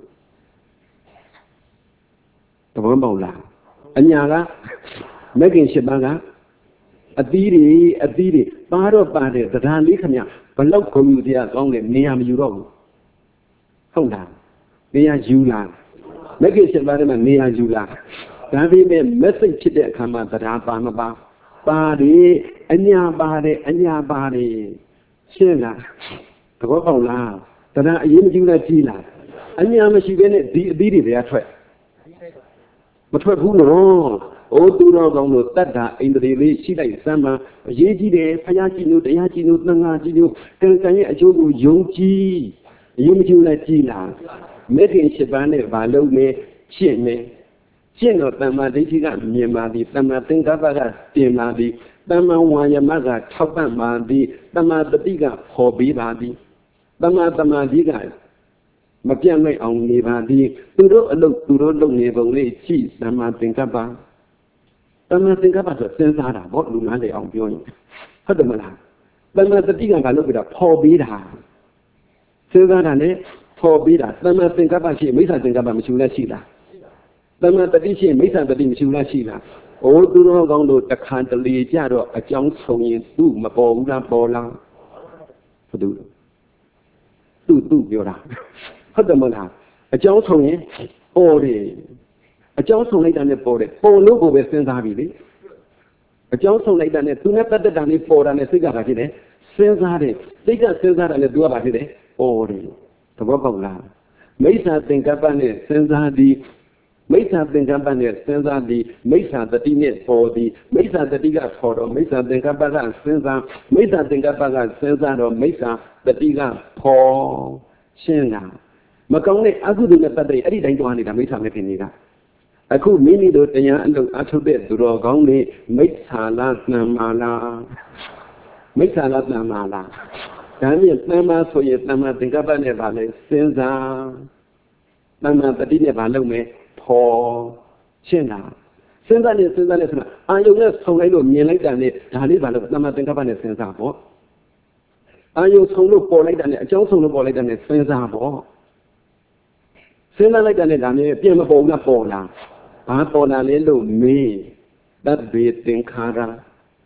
သဘောပေါက်လားအညာကမက်ကင်၈ပါးကအသီးတွေပါတော့ပါတယ်တရားလေးခင်ဗျဘလောက်ဂုဏ်ယူတရားကောင်းတယ်နေရာမယူတော့ဘူးဟုတ်လားနေရာယူလားမက်ကင်၈ပါးထဲမှာနေရာယူလားဒါပေမဲ့မက်ဆေ့ဖြစ်တဲ့အခါမှာတရားပါမပါပါတယ်အညာပါတယ်ရှင်းလားသဘောပေါက်လားတရားအရေးမကြီးလားကြီးလားအညာမရှိဘဲနဲ့ဒီအသီးတွေတရားထွက်မထွက်ဘူးနော်အိုးသူတော်ကောင်းတို့တတ္တာဣန္ဒြေလေးရှိလိုက်စမ်းပါအရေးကြီးတယ်ဖယားကြည့်လို့တရားကြည့်လို့သံဃာကြည့်လို့ကံကံရဲ့အကျိုးကိုယုံကြည်အရေးမကြီးလားကြီးလားမက်ကင်၈ပါးနဲ့ဘာလုပ်လဲရှင်းမယ်ရှင်းတော့သမ္မာဒိဋ္ဌိကမြင်ပါသည်သမ္မာသင်္ကပ္ပကပြင်ပါသည်သမ္မာဝါယမကထောက်ပံ့ပါသည်သမ္မာတတိကဖော်ပေးပါသည်သမ္မာသမာဓိကမပြတ်နိုင်အောင်နေပါသည်သူတို့အလုပ်သူတို့လုပ်နေပုံလေးကြည့်သမ္မာသင်္ကပ္ပသမ္မာသင်္ကပ္ပဆိုစဉ်းစားတာဗောလူနားလေအောင်ပြောရင်ဟုတ်တယ်မလားသမ္မာတတိကဘာလုပ်ပြတာဖော်ပေးတာစဉ်းစားတာနဲ့ဖော်ပေးတာသမ္မာသင်္ကပ္ပရှိမိစ္ဆာသင်္ကပ္ပမရှိဘူးလားရှိလားသမ္မာတတိရှိမိစ္ဆာတတိမရှိဘူးလားရှိလားအိုးသူတော်ကောင်းတို့တခါတလေကြတော့အကြောင်းဆုံးရင်သူ့မပေါ်ဘူးလားပေါ်လားဘယ်သူပြောတာဟုတ်တယ်မလားအကြောင်းဆုံးရင်ပေါ်တယ်အကြောင်းဆုံးလိုက်တာနဲ့ပေါ်တယ်ပေါ်လို့ကိုပဲစဉ်းစားပြီလေအကြောင်းဆုံးလိုက်တာနဲ့သူနဲ့ပတ်သက်တာနဲ့ပေါ်တာနဲ့စိတ်ကဘာဖြစ်လဲစဉ်းစားတယ်စိတ်ကစဉ်းစားတာနဲ့သူကဘာဖြစ်လဲပေါ်တယ်သဘောပေါက်လားမိစ္ဆာသင်္ကပ္ပနဲ့စဉ်းစားသည်မိစ္ဆာသင်္ကပ္ပနဲ့စဉ်းစားသည်မိစ္ဆာတတိနဲ့ပေါ်သည်မိစ္ဆာတတိကခေါ်တော့မိစ္ဆာသင်္ကပ္ပကစဉ်းစားမိစ္ဆာသင်္ကပ္ပကစဉ်းစားတော့မိစ္ဆာတတိကဖော်ရှင်းလားမကောင်းတဲ့အကုသိုလ်နဲ့ပတ်သက်အဲ့ဒီတိုင်းသွားနေတာမိစ္ဆာမဲ့ခင်နေတာအခုမိမိတို့တရားအလုပ်အထုတ်တဲ့သူတော်ကောင်းတွေမိစ္ဆာလားသံမာလားမိစ္ဆာလားသံမာလားဒါနဲ့သံမာဆိုရင်သံမာသင်္ကပ္ပနဲ့ပါလဲစဉ်းစားသံမာတတိနဲ့ပါလုပ်မယ်ဖော်ရှင်းလားစဉ်းစားနေဆိုတာအာယုံနဲ့ဆုံလိုက်လို့မြင်လိုက်တာနဲ့ဒါလေးပါလို့သံမာသင်္ကပ္ပနဲ့စဉ်းစားပေါ့အာယုံဆုံလို့ပေါ်လိုက်တာနဲ့အကြောင်းဆုံလို့ပေါ်လိုက်တာနဲ့စဉ်းစားပေါ့စဉ်းစားလိုက်တာနဲ့ဒါနဲ့ပြင်မပေါ်ဘူးလားပေါ်လားဘာပေါ်လာလဲလို့မေးတဗ္ဗေသင်္ခါရ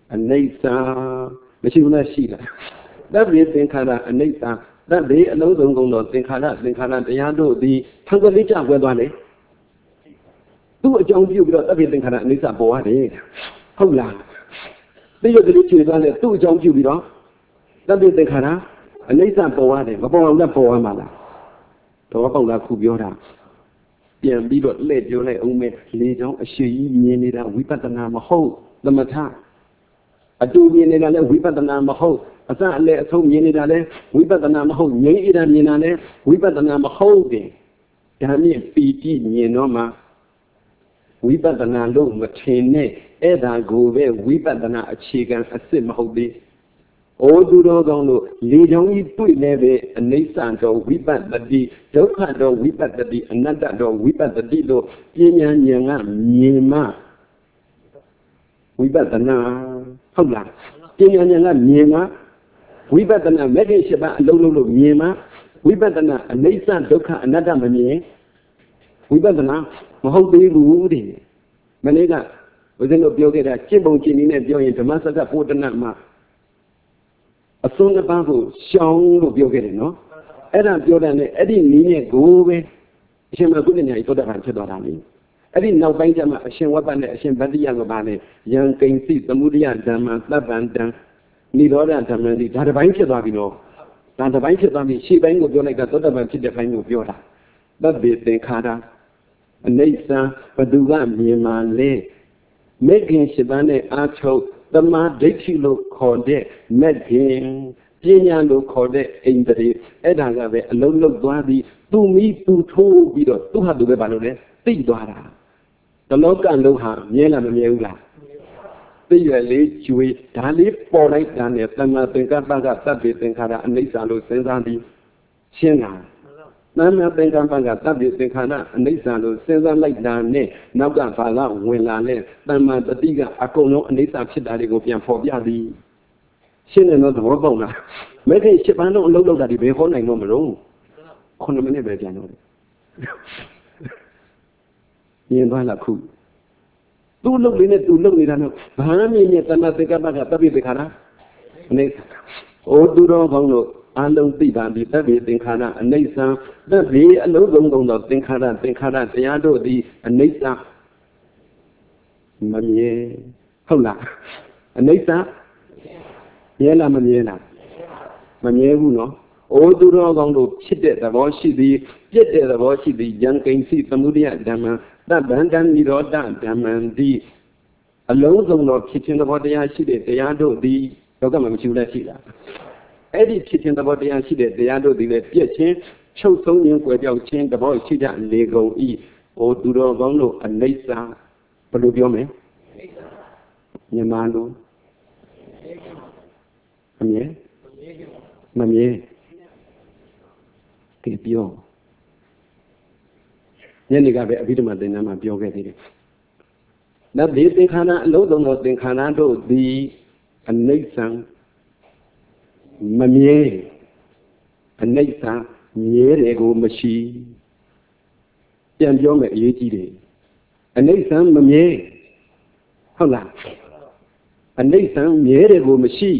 အနိစ္စမရှိဘူးလားရှိလားသဗ္ဗေသင်္ခါရအနိစ္စသဗ္ဗေအလုံးစုံကုန်သောသင်္ခါရတရားတို့သည်ဖန်ကလေးကြွယ်သွားလေသူ့အကြောင်းပြုပြီးတော့သဗ္ဗေသင်္ခါရအနိစ္စပေါ်ရတယ်ဟုတ်လားသိရကလေးကျွေသွားလေသူ့အကြောင်းပြုပြီးတော့သဗ္ဗေသင်္ခါရအနိစ္စပေါ်ရတယ်မပေါ်အောင်လည်းပေါ်ရမှာလားတော့ပေါက်လားခုပြောတာပြန်ပြီးတော့လှည့်ပြောလိုက်အောင်မယ်လေချောင်းအရှိကြီးမြင်နေတာဝိပဿနာမဟုတ်သမထအတူမြင်နေတာလည်းဝိပဿနာမဟုတ်အစအလဲအဆုံးမြင်နေတာလည်းဝိပဿနာမဟုတ်ငြိမ်းဣဒံမြင်တာလည်းဝိပဿနာမဟုတ်တယ်ဒါမြင့်ပီတိမြင်တော့မှဝိပဿနာလို့မထင်နဲ့အဲ့ဒါကိုပဲဝိပဿနာအခြေခံအစစ်မဟုတ်သေးဩသူတော်ကောင်းတို့လေချောင်းကြီးတွေ့နေပဲအနိစ္စတော်ဝိပဿတိဒုက္ခတော်ဝိပဿတိအနတ္တတော်ဝိပဿတိလို့ပညာဉာဏ်ကမြင်မှဝိပဿနာဟုတ်လားပညာဉာဏ်ကမြင်မှဝိပဿနာမဲ့ခင်ရှိပါအလုံးလုံးလို့မြင်မှဝိပဿနာအနိစ္စဒုက္ခအနတ္တမမြင်ဝိပဿနာမဟုတ်သေးဘူးတဲ့မနေ့ကဦးဇင်းတို့ပြောခဲ့တာကျင့်ပုံကျင့်နည်းနဲ့ပြောရင်ဓမ္မစက္ကပိုဒနာမှာအစွန်းတစ်ပါးကိုရှောင်းလို့ပြောခဲ့တယ်နော်အဲ့ဒါပြောတဲ့နဲ့အဲ့ဒီနည်းနဲ့ကိုပဲအရှင်မကုဏ္ဏညာဤသောတာပန်ဖြစ်သွားတာလေအဲ့ဒီနောက်ပိုင်းကျမှအရှင်ဝပ္ပနဲ့အရှင်ဗတ္တိယကပါလေယံကိဉ္စီသမုဒိယဓမ္မသဗ္ဗံတံနိရောဓဓမ္မတိဒါတစ်ပိုင်းဖြစ်သွားပြီနော်ဒါတစ်ပိုင်းဖြစ်သွားပြီရှေ့ပိုင်းကိုပြောလိုက်တာသောတာပန်ဖြစ်တဲ့ပိုင်းကိုပြောတာသဗ္ဗေသင်္ခါရအနိစ္စဘသူကမြင်မှလဲမေခင်ရှိပန်းနဲ့အာထုတ်သမာဓိဋ္ဌိလို့ခေါ်တဲ့မက်ခင်ပညာလို့ခေါ်တဲ့အိန္ဒြေအဲ့ဒါကပဲအလုံးလုံးသွားပြီးသူမိသူထိုးပြီးတော့သူဟာသူပဲဘာလို့လဲသိသွားတာတလောကလုံးဟာမြဲလားမမြဲဘူးလားသိရလေကျွေးဒါလေးပေါ်လိုက်တာနဲ့သမာသင်္ကပ္ပကသဗ္ဗေသင်္ခါရအနိစ္စလို့စဉ်းစားပြီးရှင်းတာသမာသင်္ကပ္ပကသဗ္ဗေသင်္ခါရအနိစ္စလို့စဉ်းစားလိုက်တာနဲ့နောက်ကဘာကဝင်လာလဲသမာတတိကအကုန်လုံးအနိစ္စဖြစ်တာတွေကိုပြန်ဖော်ပြသည်ရှင်းတယ်နော်သဘောပေါက်လားမဲ့ခင်ရှစ်ပန်းလုံးအလုံးလောက်တာဒီဘယ်ဟောနိုင်တော့မလို့9မိနစ်ပဲပြန်တော့တယ်မြင်သွားလားခုသူ့လုပ်လေးနဲ့သူလုပ်နေတာတော့ဘာမှမမြင်သမာသင်္ကပ္ပကသဗ္ဗေသင်္ခါရအနိစ္စဩသူတော်ကောင်းတို့အလုံးသိတာဒီသဗ္ဗေသင်္ခါရအနိစ္စသဗ္ဗေအလုံးစုံသောသင်္ခါရတရားတို့သည်အနိစ္စမမြဲဟုတ်လားအနိစ္စမြဲလားမမြဲလားမမြဲဘူးနော်ဩသူတော်ကောင်းတို့ဖြစ်တဲ့သဘောရှိသည်ပြည့်တဲ့သဘောရှိသည်ယံကိဉ္စီသမုဒိယဓမ္မသဗ္ဗံတံနိရောဓဓမ္မံတိအလုံးစုံသောဖြစ်ခြင်းသဘောတရားရှိတဲ့တရားတို့သည်လောကမှာမရှိဘူးလားရှိလားအဲ့ဒီဖြစ်ခြင်းသဘောတရားရှိတဲ့တရားတို့သည်လည်းပြည့်ခြင်းချုပ်ဆုံးခြင်းကွယ်ပြောက်ခြင်းသဘောရှိကြလေကုန်၏ဩသူတော်ကောင်းတို့အနိစ္စဘယ်လိုပြောမလဲမြန်မာလိုမမြဲမမြဲဒီပြောညနေကပဲအဘိဓမ္မာသင်္ကန်းမှာပြောခဲ့သေးတယ်။ဒါဒီသင်္ခါရအလုံးစုံသောသင်္ခါရတို့သည်အနိစ္စမမြဲအနိစ္စမြဲတယ်ကိုမရှိပြန်ပြောမယ်အရေးကြီးတယ်အနိစ္စမမြဲဟုတ်လားအနိစ္စမြဲတယ်ကိုမရှိ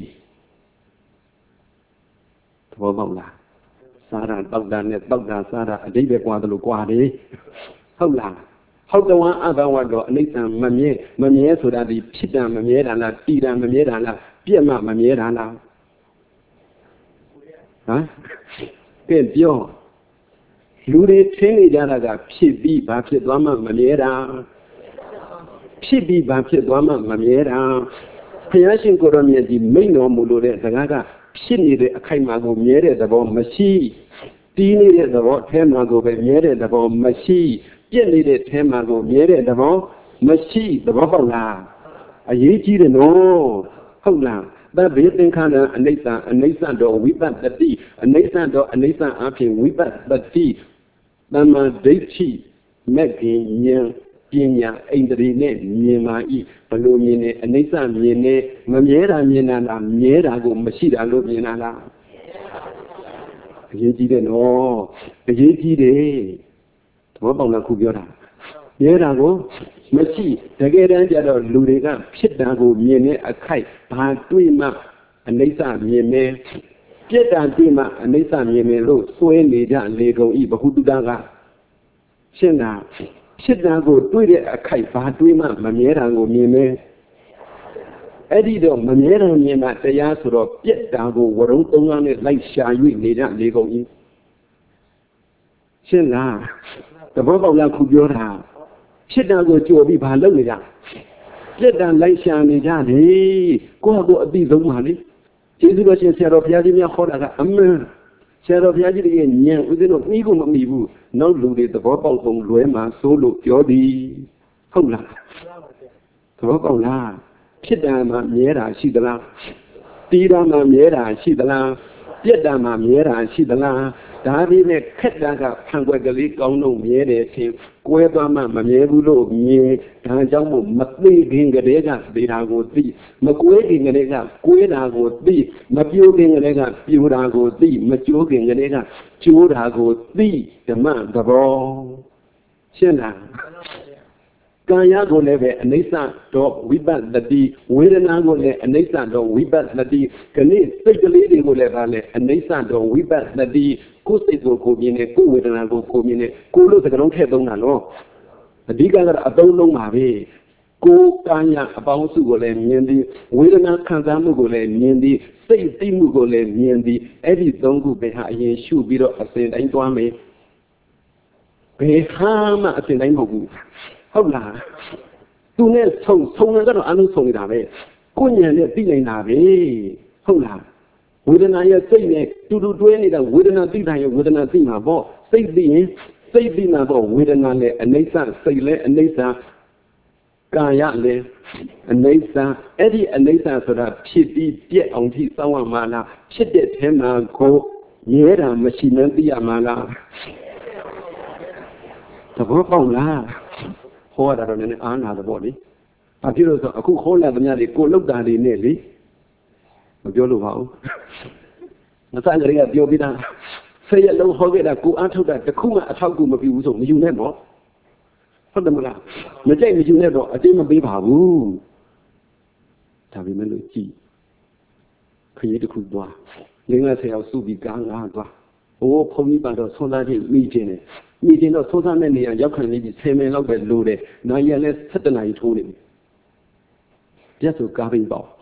သဘောပေါက်လားစားတာတောက်တာနဲ့တောက်တာစားတာအတိတ်ပဲကွာတယ်လို့ကွာတယ်ဟုတ်လားဟုတ်တဝမ်းအဘဝတော့အနိစ္စမမြဲဆိုတာဒီဖြစ်တာမမြဲတာလားတည်တာမမြဲတာလားပြည့်မှမမြဲတာလားဟမ်ကဲပြောလူတွေထင်းနေကြတာကဖြစ်ပြီးဘာဖြစ်သွားမှမမြဲတာဖြစ်ပြီးဘာဖြစ်သွားမှမမြဲတာဘုရားရှင်ကိုရောမြတ်ကြီးမိန့်တော်မူလို့တဲ့စကားကဖြစ်နေတဲ့အခိုက်အမာကိုမြဲတဲ့သဘောမရှိတီးနေတဲ့သဘောအထဲမှာကိုပဲမြဲတဲ့သဘောမရှိပြက်နေတဲ့အထဲမှာကိုမြဲတဲ့သဘောမရှိသဘောပေါက်လားအရေးကြီးတယ်နော်ဟုတ်လားသဗ္ဗေသင်္ခါရအနိစ္စတော်ဝိပဿတိအနိစ္စတော်အနိစ္စအဖြစ်ဝိပဿတိသမ္မာဒိဋ္ဌိမဂ္ဂင်ဉာဏ်ပညာအိန္ဒြေနဲ့မြင်ပါ၏ဘလို့မြင်နေအနိစ္စမြင်နေမမြဲတာမြင်တာလားမြဲတာကိုမရှိတာလို့မြင်တာလားအရေးကြီးတယ်နော်အရေးကြီးတယ်သဘောပေါက်လားခုပြောတာမြဲတာကိုမရှိတကယ်တမ်းကျတော့လူတွေကဖြစ်တာကိုမြင်တဲ့အခိုက်ဘာတွေ့မှအနိစ္စမြင်မယ်ပြက်တာတွေ့မှအနိစ္စမြင်မယ်လို့စွဲနေကြလေကုန်ဤဘဟုတုတကရှင်းတာဖြစ်တာကိုတွေ့တဲ့အခိုက်ဘာတွေ့မှမမြဲတာကိုမြင်မယ်အဲ့ဒီတော့မမြဲတာမြင်မှတရားဆိုတော့ပြက်တာကိုဝရုံသုံးကားနဲ့လိုက်ရှာ၍နေကြလေကုန်ဤရှင်းလားသဘောပေါက်လားခုပြောတာဖြစ်တာကိုကြော်ပြီးဘာလုပ်နေကြပြက်တာလိုက်ရှာနေကြတယ်ကိုယ့်ဟာကိုယ်အသိဆုံးပါလေကျေးဇူးတော်ရှင်ဆရာတော်ဘုရားကြီးများဟောတာကအမှန်ဆရာတော်ဘုရားကြီးရဲ့ဉာဏ်ဦးဇင်းတို့ပြီးကိုမမိဘူးနောက်လူတွေသဘောပေါက်ဆုံးလွဲမှာစိုးလို့ပြောသည်ဟုတ်လားသဘောပေါက်လားဖြစ်တာမှမြဲတာရှိသလားတီးတာမှမြဲတာရှိသလားပြက်တာမှမြဲတာရှိသလားဒါပြီးမဲ့ခက်တာကဖန်ခွက်ကလေးကောင်းတော့မြဲတယ်ချင်းကွဲသွားမှမမြဲဘူးလို့မြင်ဒါကြောင့်မို့မသိခင်ကလေးကသေတာကိုသိမကွဲခင်ကလေးကကွဲတာကိုသိမပြိုးခင်ကလေးကပြိုးတာကိုသိမကျိုးခင်ကလေးကကျိုးတာကိုသိဓမ္မသဘောရှင်းလားကံရကိုလည်းပဲအနိစ္စတော့ဝိပဿတိဝေဒနာကိုလည်းအနိစ္စတော့ဝိပဿတိခဏစိတ်ကလေးတွေကိုလည်းဗာလဲအနိစ္စတော့ဝိပဿတိကိုယ်စိတ်ကိုမြင်နေကိုယ်ဝေဒနာကိုမြင်နေကိုယ်လို့စကားလုံးထည့်သုံးတာနော်အဓိကကတော့အသုံးလုံးပါပဲကိုယ်ကံရအပေါင်းစုကိုလည်းမြင်သည်ဝေဒနာခံစားမှုကိုလည်းမြင်သည်စိတ်သိမှုကိုလည်းမြင်သည်အဲ့ဒီသုံးခုပဲဟာအရင်ရှုပြီးတော့အစဉ်တိုင်းသွားမယ်ဘယ်ဟာမှအစဉ်တိုင်းမဟုတ်ဘူးဟုတ်လားသူနဲ့ဆုံနေတော့အလုံးဆုံနေတာပဲကိုဉာဏ်နဲ့သိနေတာပဲဟုတ်လားဝေဒနာရဲ့စိတ်နဲ့တူတူတွဲနေတာဝေဒနာသိတိုင်းရဲ့ဝေဒနာသိမှာပေါ့စိတ်သိရင်စိတ်သိမှာပေါ့ဝေဒနာနဲ့အနိစ္စစိတ်လည်းအနိစ္စကာယလည်းအနိစ္စအဲ့ဒီအနိစ္စဆိုတာဖြစ်ပြီးပြက်အောင်ထိစောင့်ရမှာလားဖြစ်တဲ့ထဲမှာကိုမြဲတာမရှိမှန်းသိရမှာလားသဘောပေါက်လားဟောတာတော့နည်းနည်းအားနာတယ်ပေါ့လေ။ဘာဖြစ်လို့ဆိုအခုခေါ်လာသမျှတွေကိုလောက်တာတွေနဲ့လေမပြောလို့ပါဘူး။မစကြရကပြောပြီးသားဆယ်ရက်လုံးဟောခဲ့တာကိုအားထုတ်တာတခုမှအထောက်အကူမပြုဘူးဆိုမယူနဲ့ပေါ့။ဟုတ်တယ်မလား။မကြိုက်မယူနဲ့တော့အတင်းမပေးပါဘူး။ဒါပေမဲ့လို့ကြည်ခရီးတစ်ခုသွားငင်းငါဆယ်ယောက်စုပြီးကားငါသွား။အိုးဘုန်းကြီးကတော့ဆွမ်းသားချင်းမိခြင်းတယ်မိတင်တော့သုံးစားတဲ့နေရာရောက်ခံနေပြီ10မိနစ်လောက်ပဲလိုတယ်။နိုင်ရလဲ17နာရီထိုးနေပြီ။ပြတ်ဆိုကားပိန်ပေါက်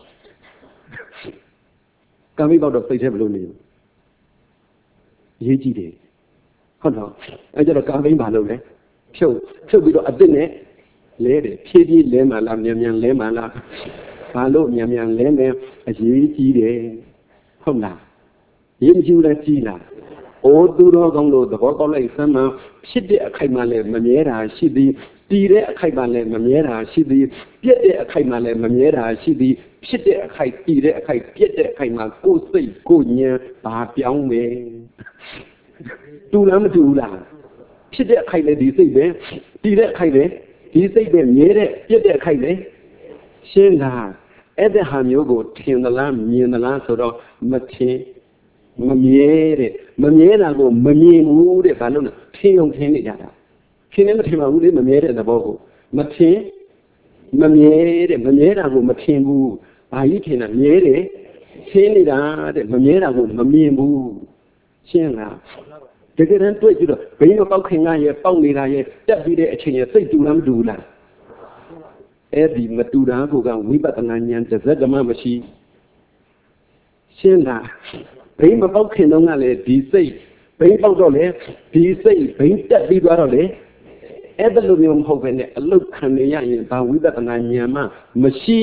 ။ကားပိန်ပေါက်တော့စိတ်ထဲဘလို့နေ။ရေးကြည့်တယ်။ဟုတ်တော့အဲကြတော့ကားပိန်ပါလို့လဲ။ဖြုတ်ပြီးတော့အစ်စ်နဲ့လဲတယ်။ဖြည်းဖြည်းလဲမှလားမြန်လဲမှလား။ဘာလို့မြန်လဲမယ်အရေးကြီးတယ်။ဟုတ်လား။ရေးမကြည့်ဘူးလားကြည့်လား။အိုးသူတော်ကောင်းလို့သဘောပေါက်လိုက်စမ်းမှဖြစ်တဲ့အခိုက်မှလည်းမမြဲတာရှိသည်တည်တဲ့အခိုက်မှလည်းမမြဲတာရှိသည်ပြက်တဲ့အခိုက်မှလည်းမမြဲတာရှိသည်ဖြစ်တဲ့အခိုက်တည်တဲ့အခိုက်ပြက်တဲ့အခိုက်မှကိုယ်စိတ်ကိုဉာဏ်ဘာပြောင်းလဲတူလားမတူဘူးလားဖြစ်တဲ့အခိုက်လည်းဒီစိတ်ပဲတည်တဲ့အခိုက်လည်းဒီစိတ်ပဲမြဲတဲ့ပြက်တဲ့အခိုက်လည်းရှင်းလားအဲ့ဒီဟာမျိုးကိုထင်သလားမြင်သလားဆိုတော့မထင်မမြဲတဲ့မမြဲတာကိုမမြင်ဘူးတဲ့ဘာလို့လဲထင်ုံထင်နေကြတာထင်လည်းမထင်ပါဘူးလေမမြဲတဲ့သဘောကိုမထင်မမြဲတဲ့မမြဲတာကိုမထင်ဘူးဘာကြီးထင်တာမြဲတယ်ထင်နေတာတဲ့မမြဲတာကိုမမြင်ဘူးရှင်းလားတကယ်တမ်းတွေ့ကြည့်တော့ဘိန်းပေါက်ခင်ကရဲ့ပေါက်နေတာရဲ့တက်ပြီးတဲ့အချိန်ရဲ့စိတ်တူလားမတူလားအဲ့ဒီမတူတာကိုကဝိပဿနာဉာဏ်တစ်စက်ကမှမရှိရှင်းလားဘိန်းမပေါက်ခင်တုန်းကလည်းဒီစိတ်ဘိန်းပေါက်တော့လေဒီစိတ်ဘိန်းတက်ပြီးသွားတော့လေအဲ့ဒါလိုမျိုးမဟုတ်ပဲနဲ့အလုတ်ခံနေရရင်ဘာဝိပဿနာဉာဏ်မှမရှိ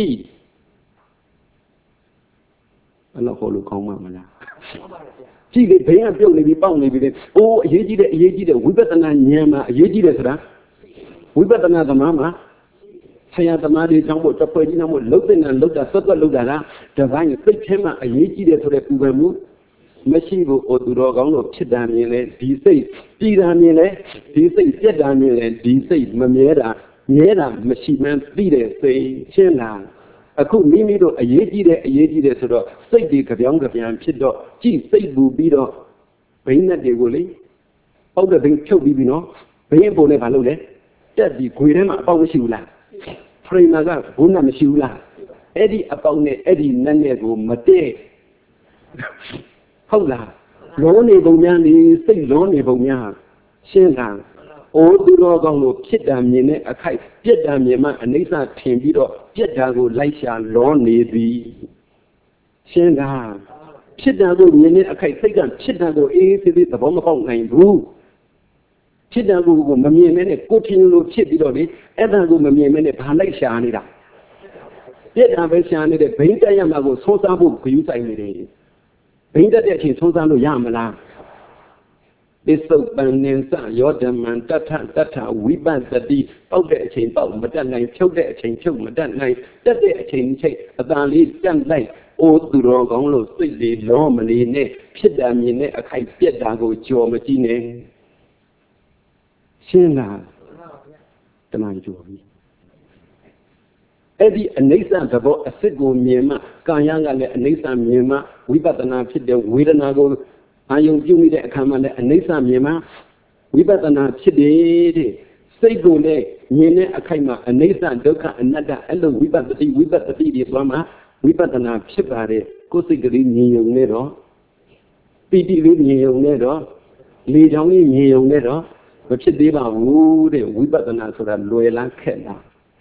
အဲ့လိုဟောလို့ကောင်းမှာမလားကြည့်လေဘိန်းကပြုတ်နေပြီးပေါက်နေပြီလေအိုးအရေးကြီးတဲ့ဝိပဿနာဉာဏ်မှာအရေးကြီးတယ်ဆိုတာဝိပဿနာသမားမှာဆရာသမားတွေကြောင့်မို့တပွဲကြီးနောက်မို့လှုပ်တဲ့လှုပ်တာသွက်လှုပ်တာကတပိုင်းစိတ်ထဲမှာအရေးကြီးတယ်ဆိုတဲ့ပူပန်မှုမရှိဘူးအိုသူတော်ကောင်းတို့ဖြစ်တာမြင်လဲဒီစိတ်ပြည်တာမြင်လဲဒီစိတ်ပြက်တာမြင်လဲဒီစိတ်မမြဲတာမရှိမှန်းသိတဲ့စိတ်ရှင်းလားအခုမိမိတို့အရေးကြီးတယ်ဆိုတော့စိတ်တွေကြပြောင်းကြပြန်ဖြစ်တော့ကြည့်စိတ်ပူပြီးတော့ဘိန်းနဲ့တွေကိုလေပေါက်တဲ့ဘိန်းဖြုတ်ပြီးပြီနော်ဘိန်းပုံနဲ့ဘာလုပ်လဲတက်ပြီးခွေထဲမှာအပေါက်မရှိဘူးလားဖရိမာကဘုန်းနာမရှိဘူးလားအဲ့ဒီအပေါက်နဲ့အဲ့ဒီနတ်နဲ့ကိုမတည့်ဟုတ်လားလောနေပုံများနေစိတ်လောနေပုံများရှင်းလားအိုးသူတော်ကောင်းလို့ဖြစ်တာမြင်တဲ့အခိုက်ပြက်တာမြင်မှအနိစ္စထင်ပြီးတော့ပြက်တာကိုလိုက်ရှာလောနေသည်ရှင်းလားဖြစ်တာကိုမြင်တဲ့အခိုက်စိတ်ကဖြစ်တာကိုအေးသေးသေးသဘောမပေါက်နိုင်ဘူးဖြစ်တာကိုမမြင်မဲနဲ့ကိုထင်လို့ဖြစ်ပြီးတော့လေအဲ့ဒါကိုမမြင်မဲနဲ့ဘာလိုက်ရှာနေတာပြက်တာပဲရှာနေတဲ့ဘိန်းတက်ရမှာကိုသုံးစားဖို့ဂရုစိုက်နေတယ်ဘိန်းတက်တဲ့အချိန်သုံးစားလို့ရမလားပစ္စုပန်နိစ္စယောဓမံတထဝိပဿတိပေါက်တဲ့အချိန်ပေါက်မတက်နိုင်ဖြုတ်တဲ့အချိန်ဖြုတ်မတက်နိုင်တက်တဲ့အချိန်ချိတ်အတန်လေးတက်လိုက်အိုးသူတော်ကောင်းလို့စိတ်လေးလောမနေနဲ့ဖြစ်တာမြင်တဲ့အခိုက်ပြက်တာကိုကြော်မကြည့်နဲ့ရှင်းလားတမန်ကြော်ပြီအဲ့ဒီအနိစ္စသဘောအစစ်ကိုမြင်မှကာယကလည်းအနိစ္စမြင်မှဝိပဿနာဖြစ်တဲ့ဝေဒနာကိုအာယုံပြုမိတဲ့အခါမှာလည်းအနိစ္စမြင်မှဝိပဿနာဖြစ်တယ်တဲ့စိတ်ကိုလည်းမြင်တဲ့အခိုက်မှာအနိစ္စဒုက္ခအနတ္တအဲ့လိုဝိပဿတိတွေသွားမှဝိပဿနာဖြစ်ပါတယ်ကိုယ်စိတ်ကလေးမြင်ုံနဲ့တော့ပီတိလေးမြင်ုံနဲ့တော့လေချောင်းလေးမြင်ုံနဲ့တော့မဖြစ်သေးပါဘူးတဲ့ဝိပဿနာဆိုတာလွယ်လားခက်လား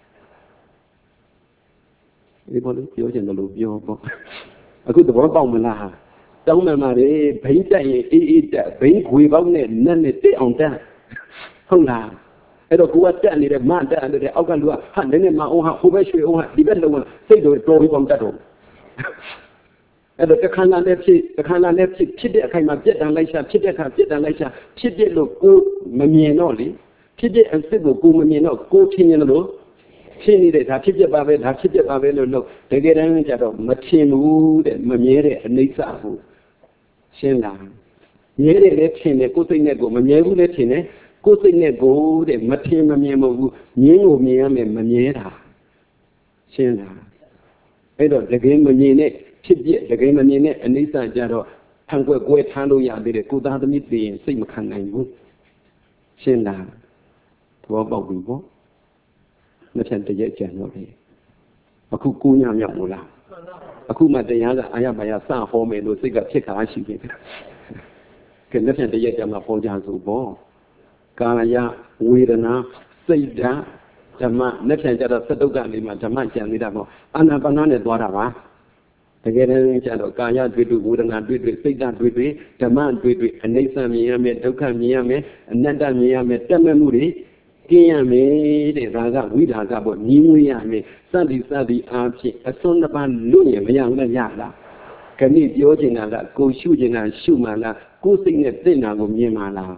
ဒီပေါ်လို့ပြောချင်တယ်လို့ပြောပေါ့အခုသဘောပေါက်မလားတောင်းမှန်ပါတယ်ဘိန်းတက်ရင်အေးတက်ဘိန်းခွေပေါက်နဲ့နတ်နဲ့တိတ်အောင်တက်ဟုတ်လားအဲ့တော့ကိုကတက်နေတဲ့မတက်နေတဲ့အောက်ကလူကဟာနည်းနည်းမအောင်ဟာဟိုဘက်ရွှေအောင်ဟာဒီဘက်လုံးစိတ်တော်ပြီးပေါင်းတက်တော့အဲ့တော့တခါလာလည်းဖြစ်တဲ့အခိုင်မှာပြက်တန်လိုက်ရှာဖြစ်တဲ့အခါပြက်တန်လိုက်ရှာဖြစ်တဲ့လို့ကိုမမြင်တော့လေဖြစ်တဲ့အစစ်ကိုကိုမမြင်တော့ကိုထင်ရင်လို့ဖြစ်နေတဲ့ဒါဖြစ်ပြပါပဲလို့တကယ်တမ်းကျတော့မထင်ဘူးတဲ့မမြဲတဲ့အနိစ္စကိုရှင်းလားမြဲတယ်လည်းထင်တယ်ကိုယ်စိတ်နဲ့ကိုမမြဲဘူးလည်းထင်တယ်ကိုယ်စိတ်နဲ့ကိုတဲ့မထင်မမြင်မဟုတ်ဘူးမြင်ကိုမြင်ရမယ်မမြဲတာရှင်းလားအဲ့တော့တကယ်မမြင်တဲ့ဖြစ်ပြတကယ်မမြင်တဲ့အနိစ္စကြတော့ထံကွက်ကွဲထမ်းလို့ရသေးတယ်ကိုသားသမီးသိရင်စိတ်မခံနိုင်ဘူးရှင်းလားသဘောပေါက်ပြီပေါ့နှစ်ဖြန်တရက်ကြံတော့လေအခုကိုညမြောက်မို့လားအခုမှတရားကအာရပါရစဟောမယ်လို့စိတ်ကဖြစ်ခါရှိနေတယ်ကဲနှစ်ဖြန်တရက်ကြမှာပေါ်ကြဆိုပေါ့ကာယဝေဒနာစိတ်ဓာတ်ဓမ္မနှစ်ဖြန်ကြတော့သတ္တုကနေမှဓမ္မကြံနေတာပေါ့အာနာပါနနဲ့သွားတာပါတကယ်တမ်းကျတော့ကာယတွေ့ဝေဒနာတွေ့စိတ်ဓာတ်တွေ့ဓမ္မတွေ့အနိစ္စမြင်ရမယ်ဒုက္ခမြင်ရမယ်အနတ္တမြင်ရမယ်တက်မဲ့မှုတွေကျင်းရမယ်တဲ့ဒါကဝိဒါကပေါ့ညီးမွေးရမယ်စသည်အားဖြင့်အစွန်းတစ်ပါးလွတ်ရင်မရဘူးလားရလားခဏပြောချင်တာကကိုရှုချင်တာရှုမှလားကိုယ်စိတ်နဲ့သိတာကိုမြင်မှလား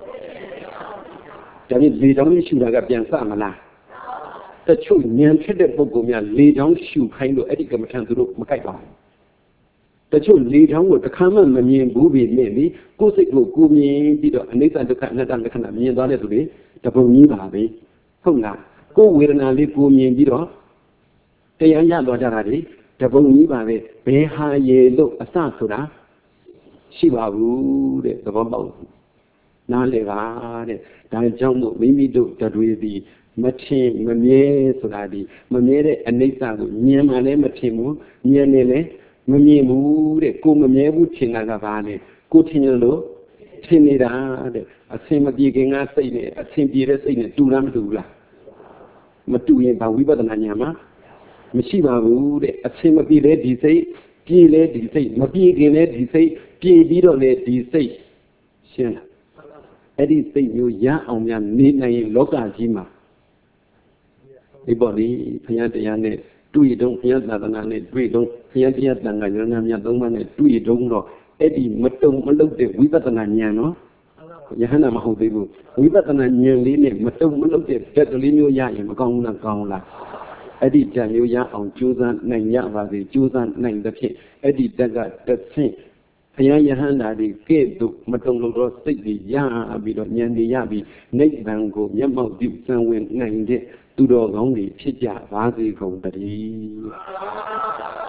ဒါဖြင့်လေချောင်းရှုတာကပြန်စမလားတချို့ဉာဏ်ဖြစ်တဲ့ပုဂ္ဂိုလ်များလေချောင်းရှုခိုင်းလို့အဲ့ဒီကမ္မထံသူတို့မကြိုက်ပါဘူးတချို့လေချောင်းကိုတစ်ခါမှမမြင်ဘူးပြီမြင်ပြီကိုယ်စိတ်ကိုကိုမြင်ပြီးတော့အနိစ္စဒုက္ခအနတ္တလက္ခဏာမြင်သွားတဲ့သူတွေတပုံကြီးပါပဲဟုတ်လားကိုယ်ဝေဒနာလေးကိုမြင်ပြီးတော့တရားရသွားကြတာလေတပုံကြီးပါပဲဘယ်ဟာရေလို့အစဆိုတာရှိပါဘူးတဲ့သဘောပေါက်နားလေပါတဲ့ဒါကြောင့်မို့မိမိတို့တွေသည်မထင်မမြဲဆိုတာဒီမမြဲတဲ့အနိစ္စကိုမြင်မှလည်းမထင်ဘူးမြင်နေလည်းမမြင်ဘူးတဲ့ကိုမမြဲဘူးထင်တာကဘာလဲကိုထင်ရလို့ထင်နေတာတဲ့အဆင်မပြေခင်ကစိတ်နဲ့အဆင်ပြေတဲ့စိတ်နဲ့တူလားမတူဘူးလားမတူရင်ဘာဝိပဿနာဉာဏ်မှာမရှိပါဘူးတဲ့အဆင်မပြေတဲ့ဒီစိတ်ပြေလဲဒီစိတ်မပြေခင်လဲဒီစိတ်ပြေပြီးတော့လဲဒီစိတ်ရှင်းလားအဲ့ဒီစိတ်မျိုးရအောင်များနေနိုင်ရင်လောကကြီးမှာဒီပေါ်ဒီဘုရားတရားနဲ့တွေ့တုံးဘုရားသာသနာနဲ့တွေ့တုံးဘုရားတရားတန်ခါရဏမြတ်သုံးပါးနဲ့တွေ့တုံးတော့အဲ့ဒီမတုံမလုတဲ့ဝိပဿနာဉာဏ်နော်ယဟန္တာမဟုတ်သေးဘူးဝိပဿနာဉာဏ်လေးနဲ့မတုံမလုတဲ့ဓာတ်ကလေးမျိုးရရင်မကောင်းဘူးလားကောင်းလားအဲ့ဒီဓာတ်မျိုးရအောင်ကြိုးစားနိုင်ရပါစေကြိုးစားနိုင်တဲ့ဖြင့်အဲ့ဒီဓာတ်ကတစ်ဆင့်ဘုရားယဟန္တာတွေကဲ့သို့မတုံလို့တော့စိတ်ကြီးရပြီးတော့ဉာဏ်ကြီးရပြီးနိဗ္ဗာန်ကိုမျက်မှောက်ပြုစံဝင်နိုင်တဲ့သူတော်ကောင်းတွေဖြစ်ကြပါစေကုန်တည်း